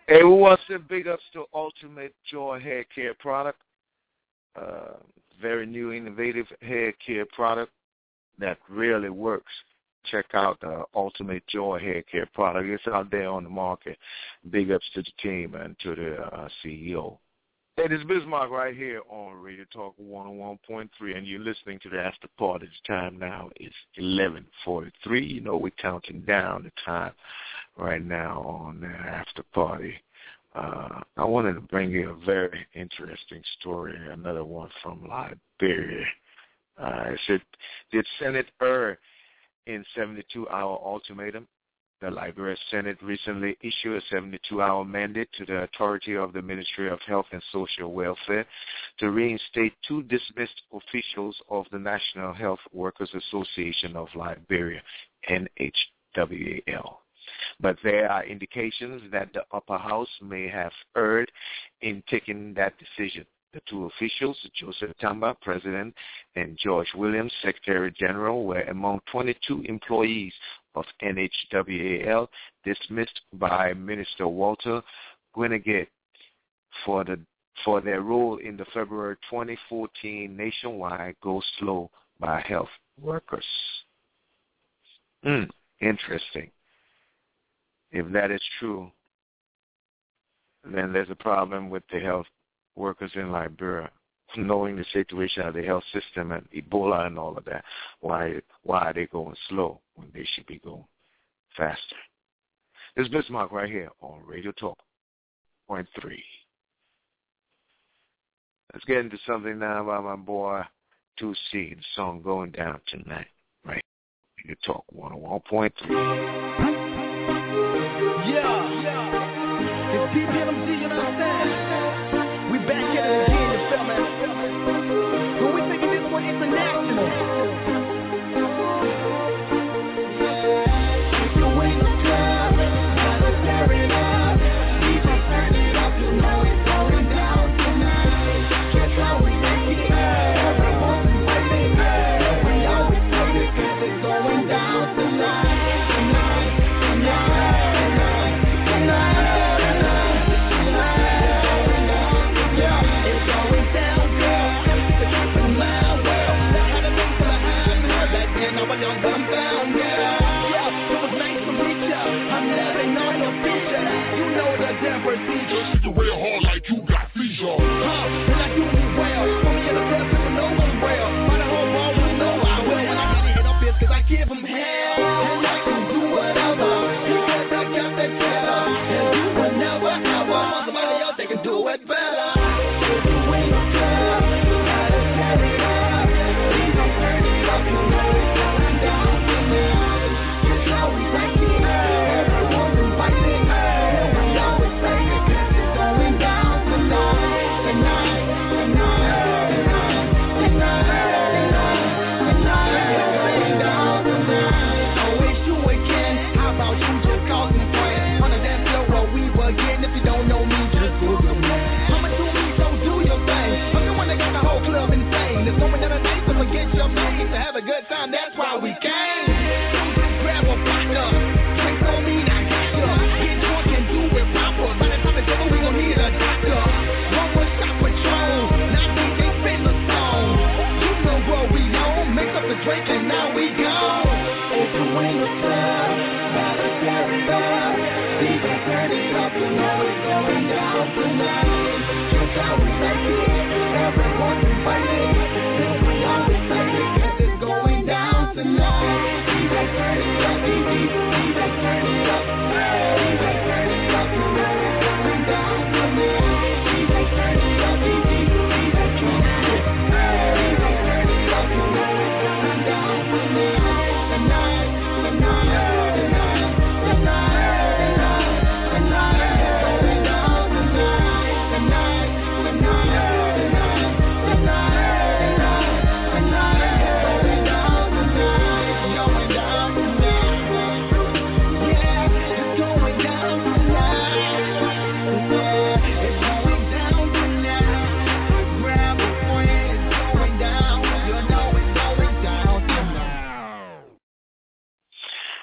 Hey, we want to say big ups to Ultimate Joy Hair Care product. Uh, very new, innovative hair care product that really works. Check out the uh, Ultimate Joy Hair Care product. It's out there on the market. Big ups to the team and to the uh, C E O. Hey, this is Bismarck right here on Radio Talk one oh one point three, and you're listening to the After Party. The time now is eleven forty-three. You know, we're counting down the time right now on the After Party. Uh, I wanted to bring you a very interesting story, another one from Liberia. Uh, it said, did Senate err in seventy-two hour ultimatum? The Liberia Senate recently issued a seventy-two hour mandate to the authority of the Ministry of Health and Social Welfare to reinstate two dismissed officials of the National Health Workers Association of Liberia, N H W A L. But there are indications that the upper house may have erred in taking that decision. The two officials, Joseph Tamba, President, and George Williams, Secretary General, were among twenty-two employees of N H W A L dismissed by Minister Walter Gwynegate for the for their role in the February twenty fourteen nationwide Go Slow by health workers. Mm, interesting. If that is true, then there's a problem with the health workers in Liberia, knowing the situation of the health system and Ebola and all of that. Why why are they going slow when they should be going faster? This is Bismarck right here on Radio Talk point three. Let's get into something now by my boy two C, the song Going Down Tonight, right? Radio Talk one oh one point three. Yeah, yeah. It's P P M C, you understand? We back at it again, you feel me? But we taking this one international. Yeah, it's the wing of club, gotta tear it up. We just turn it up, you know it's going down tonight. Guess how we make it, everyone's waiting. We always say it 'cause it's going down tonight, tonight, tonight. That's why we came. Just grab a partner. Drink on me, I got ya. Get drunk and do it proper. By the time it's over, we gon' need a doctor. One more shot Patron. Now D J spin the song. You know what we on. Mix up the drink and now we gone. It's the wing of club. Gotta tear it up. D J turn it up. You know it's going down tonight. Just how we make it. Everyone's invited. We always say it 'cause it's going down tonight. D J turn it up, D J, D J turn it up, D J turn it up, you know it's going down tonight. D J turn it up, D J, D J turn it up, D J turn it up, you know it's going down tonight, tonight, tonight, tonight, tonight, tonight, tonight, it's going down tonight, tonight, tonight, tonight, tonight.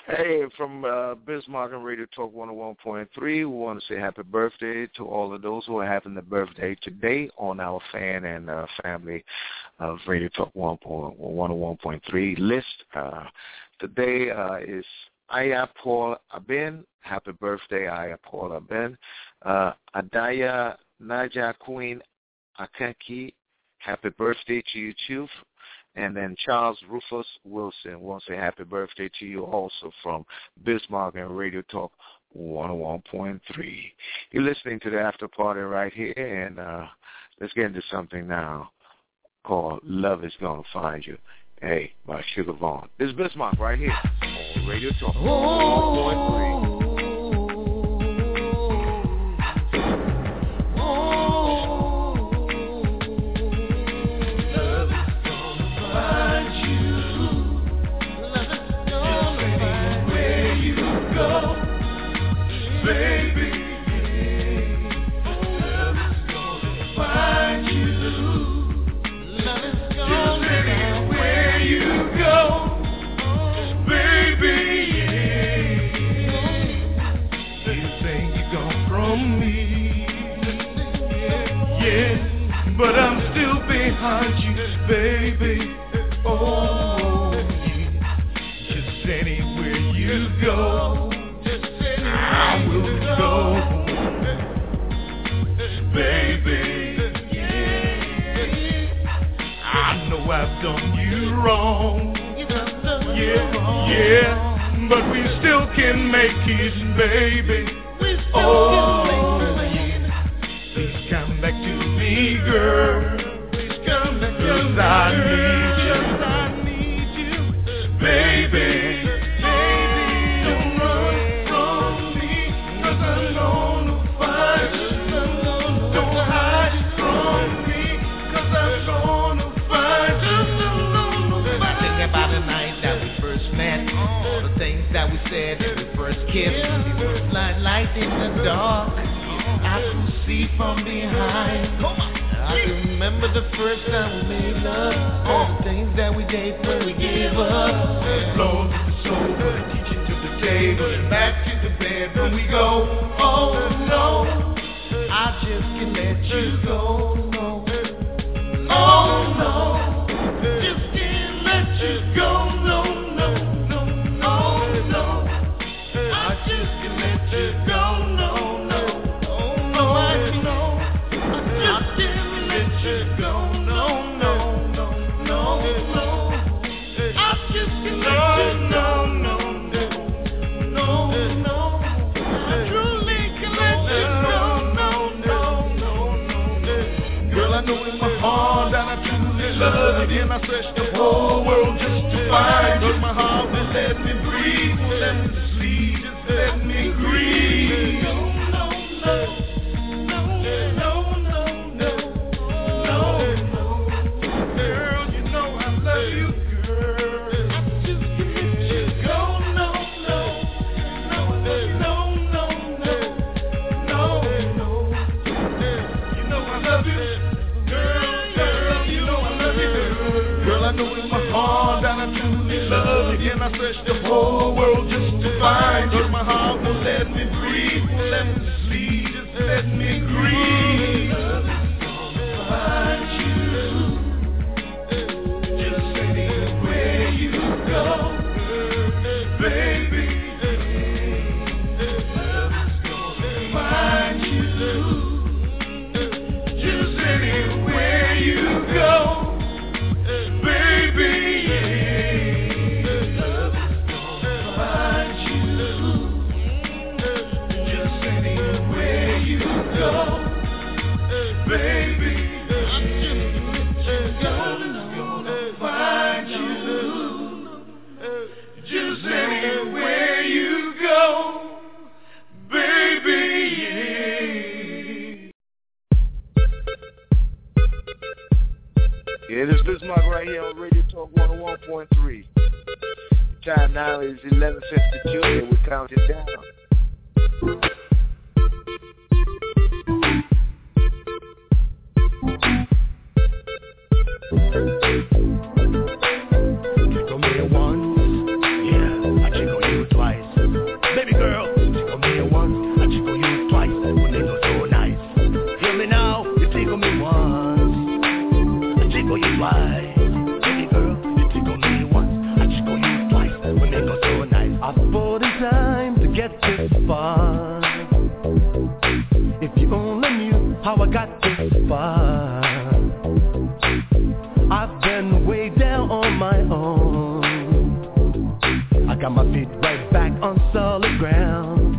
Hey, from uh, Bismarck and Radio Talk one oh one point three, we want to say happy birthday to all of those who are having their birthday today on our fan and uh, family of Radio Talk one oh one point three list. Uh, today uh, is Aya Paul Abin. Happy birthday, Aya Paul Abin. Uh, Adaya Naja Queen Akanki. Happy birthday to you, too. And then Charles Rufus Wilson wants to say happy birthday to you also from Bismarck and Radio Talk one oh one point three. You're listening to the after party right here, and uh, let's get into something now called Love Is Gonna Find You. Hey, by Sugar Vaughn. This is Bismarck right here on Radio Talk one oh one point three. But I'm still behind you, baby. Oh, yeah. Just anywhere you go, I will go, baby. I know I've done you wrong, yeah, yeah, but we still can make it, baby. Oh, please come back to me, girl. Please come back to me. 'Cause I need you. I need you, baby. Baby, don't run from me, 'cause I'm gonna find you. Don't hide from me, 'cause I'm gonna find you. I think about the night that we first met, all the things that we said when we first kissed. We were like light in the dark. I could see from behind. I can remember the first time we made love. All the things that we did when we gave up. Blown to the soul, but I teach it to the table. And back to the bed when we go. Oh no, I just can't let you go. No, oh no, just can't let you go. No, no, no, no, no. I just can't let you go. No. Love you, and I searched the whole world just to find you. My heart will let me breathe, will let me sleep, just let me grieve. No, no, no, no, no, no, no, no. Girl, you know I love you, girl. I just can't let you go. No, no, no, no, no, no, no, no. You know I love you. Girl, I know in my heart that I truly love you. And I searched the whole world just to find you. My heart will let me breathe, will let me sleep, just let me grieve. Find you, just anywhere you go, baby. Find you, just anywhere you go. Baby, love is gonna find you. Just anywhere you go. Baby, love is gonna find you. Just anywhere you go. Baby, yeah, this is Bismarck right here on Radio Talk one oh one point three. The time now is eleven fifty-two, and we're counting down. Jiggle me once, yeah, I jiggle you twice. I got my feet right back on solid ground.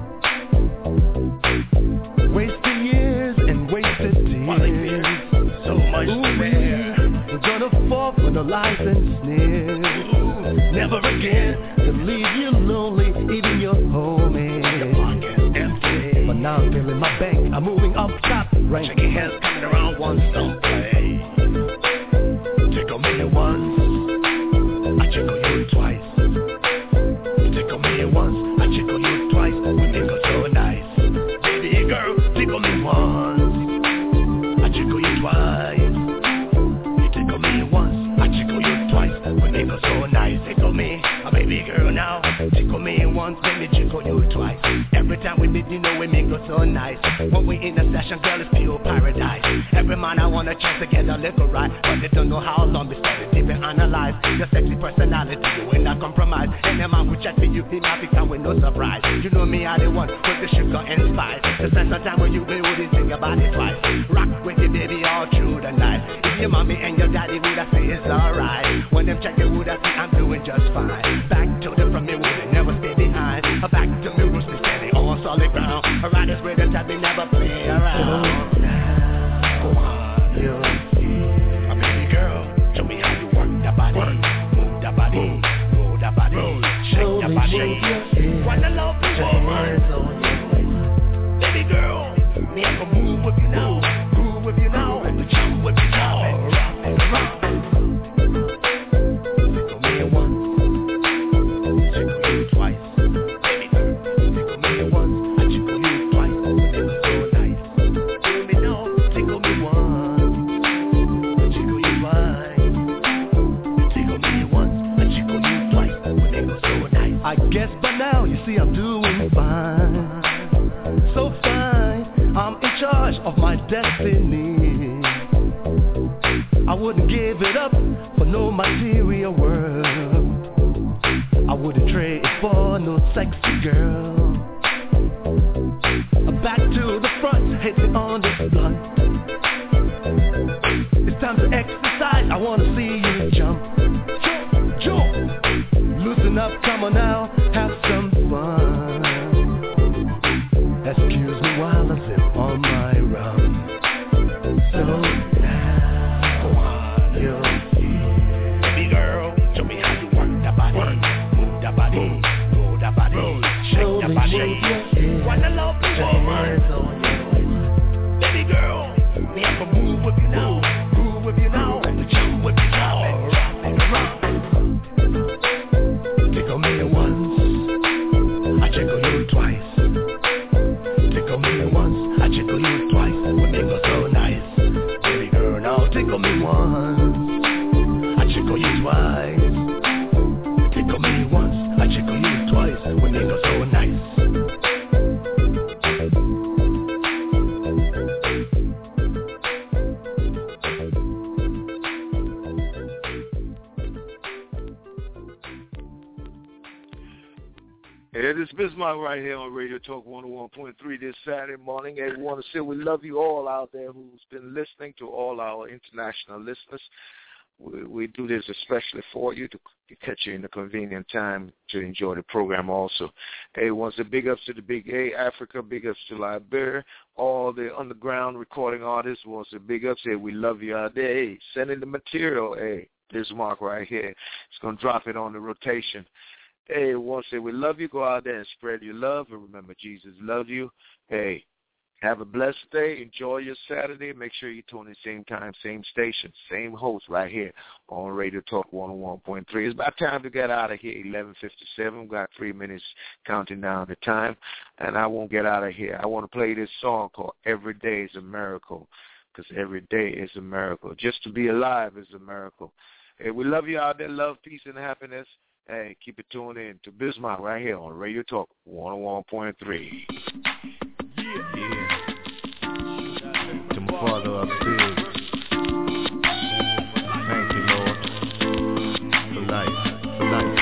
Wasted years and wasted tears. So much to bear. I'm gonna fall for the lies and sneers. Never again to leave you lonely, even your homie. But now I'm feeling my bank, I'm moving up top. Right, shaking hands coming around one some play. Tickle me once, I tickle you twice. Tickle me once, I tickle you twice. We tickle so nice. Baby girl, tickle me once, I tickle you twice. You tickle me once, I tickle you twice. We tickle so nice. Tickle me, a baby girl now. Tickle me once, let me tickle you twice. Every time we meet, you know we make it so nice. When we in a session, girl, it's pure paradise. Every man I want a chance to get a little right, but they don't know how long we started deep and analyze your sexy personality. You ain't not compromise. And the man who chat for you, he might be come with no surprise. You know me, I the one with the sugar and spice. To spend some time when you be wouldn't think about it twice. Rock with your baby all through the night. If your mommy and your daddy would have say it's alright. When them check, they would have say I'm doing just fine. Back to the front, me would never stay behind. Back to me, roots be steady on solid ground. Riders with the type, they never play around. Go on, you. A baby girl, show me how you work that body. Move that body, roll that body, shake that body. Wanna love the woman. Baby girl, me I can move with you now, groove with you now, jump with you now, rock and rock. Tickle me once, tickle you twice. Baby girl, tickle me once, I tickle you twice. Tickle so nice. Tickle me now, tickle me once, I tickle you twice. Tickle me once, I tickle you twice. Tickle so nice. I guess by now you see I'm doing fine. So fine, I'm in charge of my destiny. I wouldn't give it up for no material world. I wouldn't trade it for no sexy girl. Back to the front, hitting on this blunt. It's time to exercise, I wanna see you jump. Jump, jump. Loosen up, come on now, have some fun. Excuse me while I sip on my rum. So now, go on, you. Baby girl, show me how you work that body. Move that body, roll that body, shake that body. Wanna love the woman. Baby girl, me I can move with you now, groove with you now, jump with you now, rock and rock. Tickle me once, I tickle you twice. Tickle me once, I tickle you twice. We make it so nice. Baby girl, now tickle me once, I tickle you twice. Tickle me once, I tickle you twice. We make it so nice. It is Bismarck right here on Radio Talk one oh one point three this Saturday morning. And we want to say we love you all out there who's been listening, to all our international listeners. We, we do this especially for you to, to catch you in a convenient time to enjoy the program also. Hey, once a big ups to the Big A, Africa, big ups to Liberia, all the underground recording artists, once a big ups. Hey, we love you out there. Hey, send in the material. Hey, Bismarck right here. It's going to drop it on the rotation. Hey, once say we love you, go out there and spread your love. And remember, Jesus loves you. Hey, have a blessed day. Enjoy your Saturday. Make sure you tune in same time, same station, same host right here on Radio Talk one oh one point three. It's about time to get out of here, eleven fifty-seven. We've got three minutes counting down the time, and I won't get out of here. I want to play this song called Every Day is a Miracle, because every day is a miracle. Just to be alive is a miracle. Hey, we love you out there. Love, peace, and happiness. Hey, keep it tuned in to Bismarck right here on Radio Talk one oh one point three. Yeah, yeah. To my Father upstairs. Thank you, Lord, for life, for life.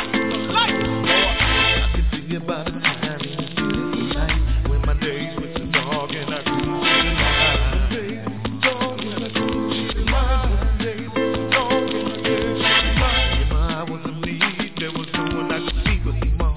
I can see about it tonight, beautiful night, when my days were too dark and I couldn't see the light. Days were dark and I couldn't see the light. Days were dark and I couldn't see the light. In my hours of need, there was no one I could see but the mom.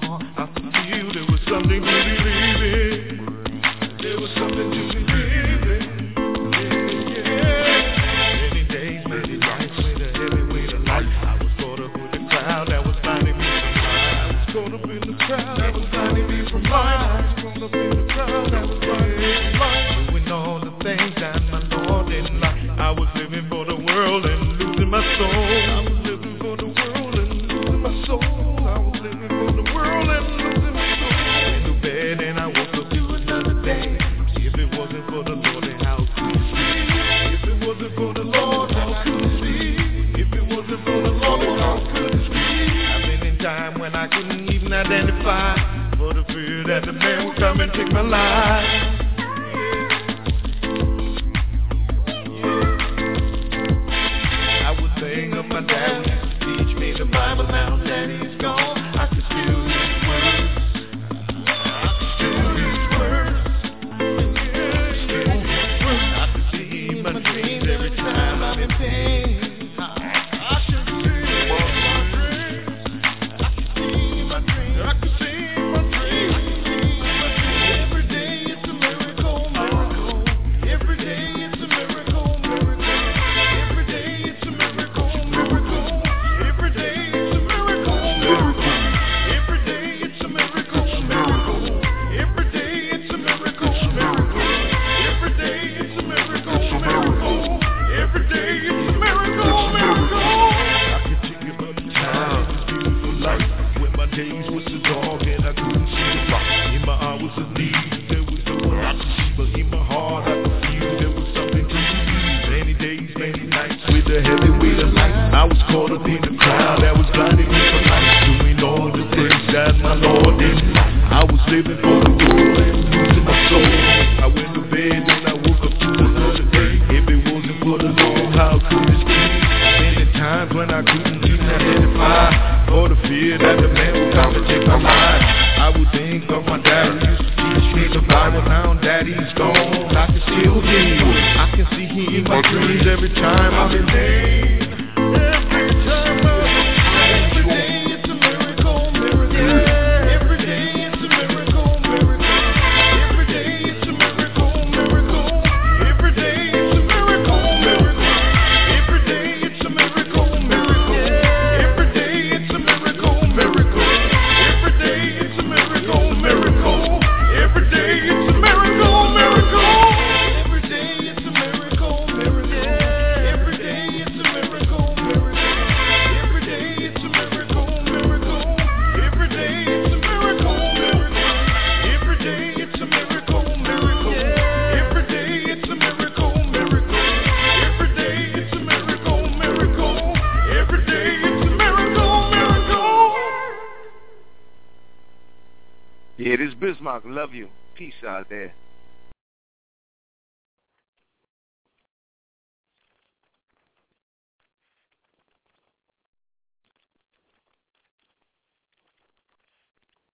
caught up in the crowd that was blinding me from light. I was caught up in the crowd that was blinding me from light. Doing all the things that my Lord didn't like. I was living for the world and losing my soul. I was living for the world and losing my soul. I was living for the world and losing my soul. I went to bed and I woke up to another day. If it wasn't for the Lord, then how could it be? If it wasn't for the Lord, how could it be? If it wasn't for the Lord, then how could it be? I've been in time when I couldn't even identify, for the fear that the man would come and take my life. My dad used to teach me the Bible, now that he's gone, I can still hear his words. I can still hear his words. I can see my dreams every time I'm in pain. I can see my dreams. I can see my dreams. I can see my dreams. Every day it's a miracle, miracle. Every day it's a miracle, miracle. Every day it's a miracle. Every day it's a miracle, miracle. Every day it's a miracle, miracle. Every day it's a miracle, miracle. Every day it's a miracle, miracle. Every day it's a miracle, miracle. I can take you back to time, beautiful life, when my days was so dark and I couldn't see the light. In my hours of need, there was no one I could see, but in my heart I could feel there was something to believe. Many days, many nights, with the heavy weight of life, I was caught up in the crowd that was blinding me from life, doing all the things that my Lord didn't like. I was living for the world and losing my soul. I went to bed and I woke up to another day. If it wasn't for the Lord, how could this be? Many times when I couldn't even identify, for the fear that the man would come and take my life. I would think of my dad who used to teach me the Bible, now that he's gone, I can still hear him. I can see him in my dreams every time I'm in pain. Every time I'm every day it's a miracle, miracle. Every day it's a miracle, miracle. Every day it's a miracle, miracle. Every day it's a miracle, miracle. Every day it's a miracle, miracle. Every day it's a miracle, miracle. Every day it's a miracle, miracle. Every day it's a miracle, miracle. Every day it's a miracle, miracle. Every day it's a miracle, miracle. Every day it's a miracle, miracle. Every day it's a miracle, miracle. Every day it's a miracle, miracle. Every day it's a miracle, miracle. Every day it's a miracle, miracle. Every day it's a miracle, miracle. Yeah, this is Bismarck. Love you. Peace out there.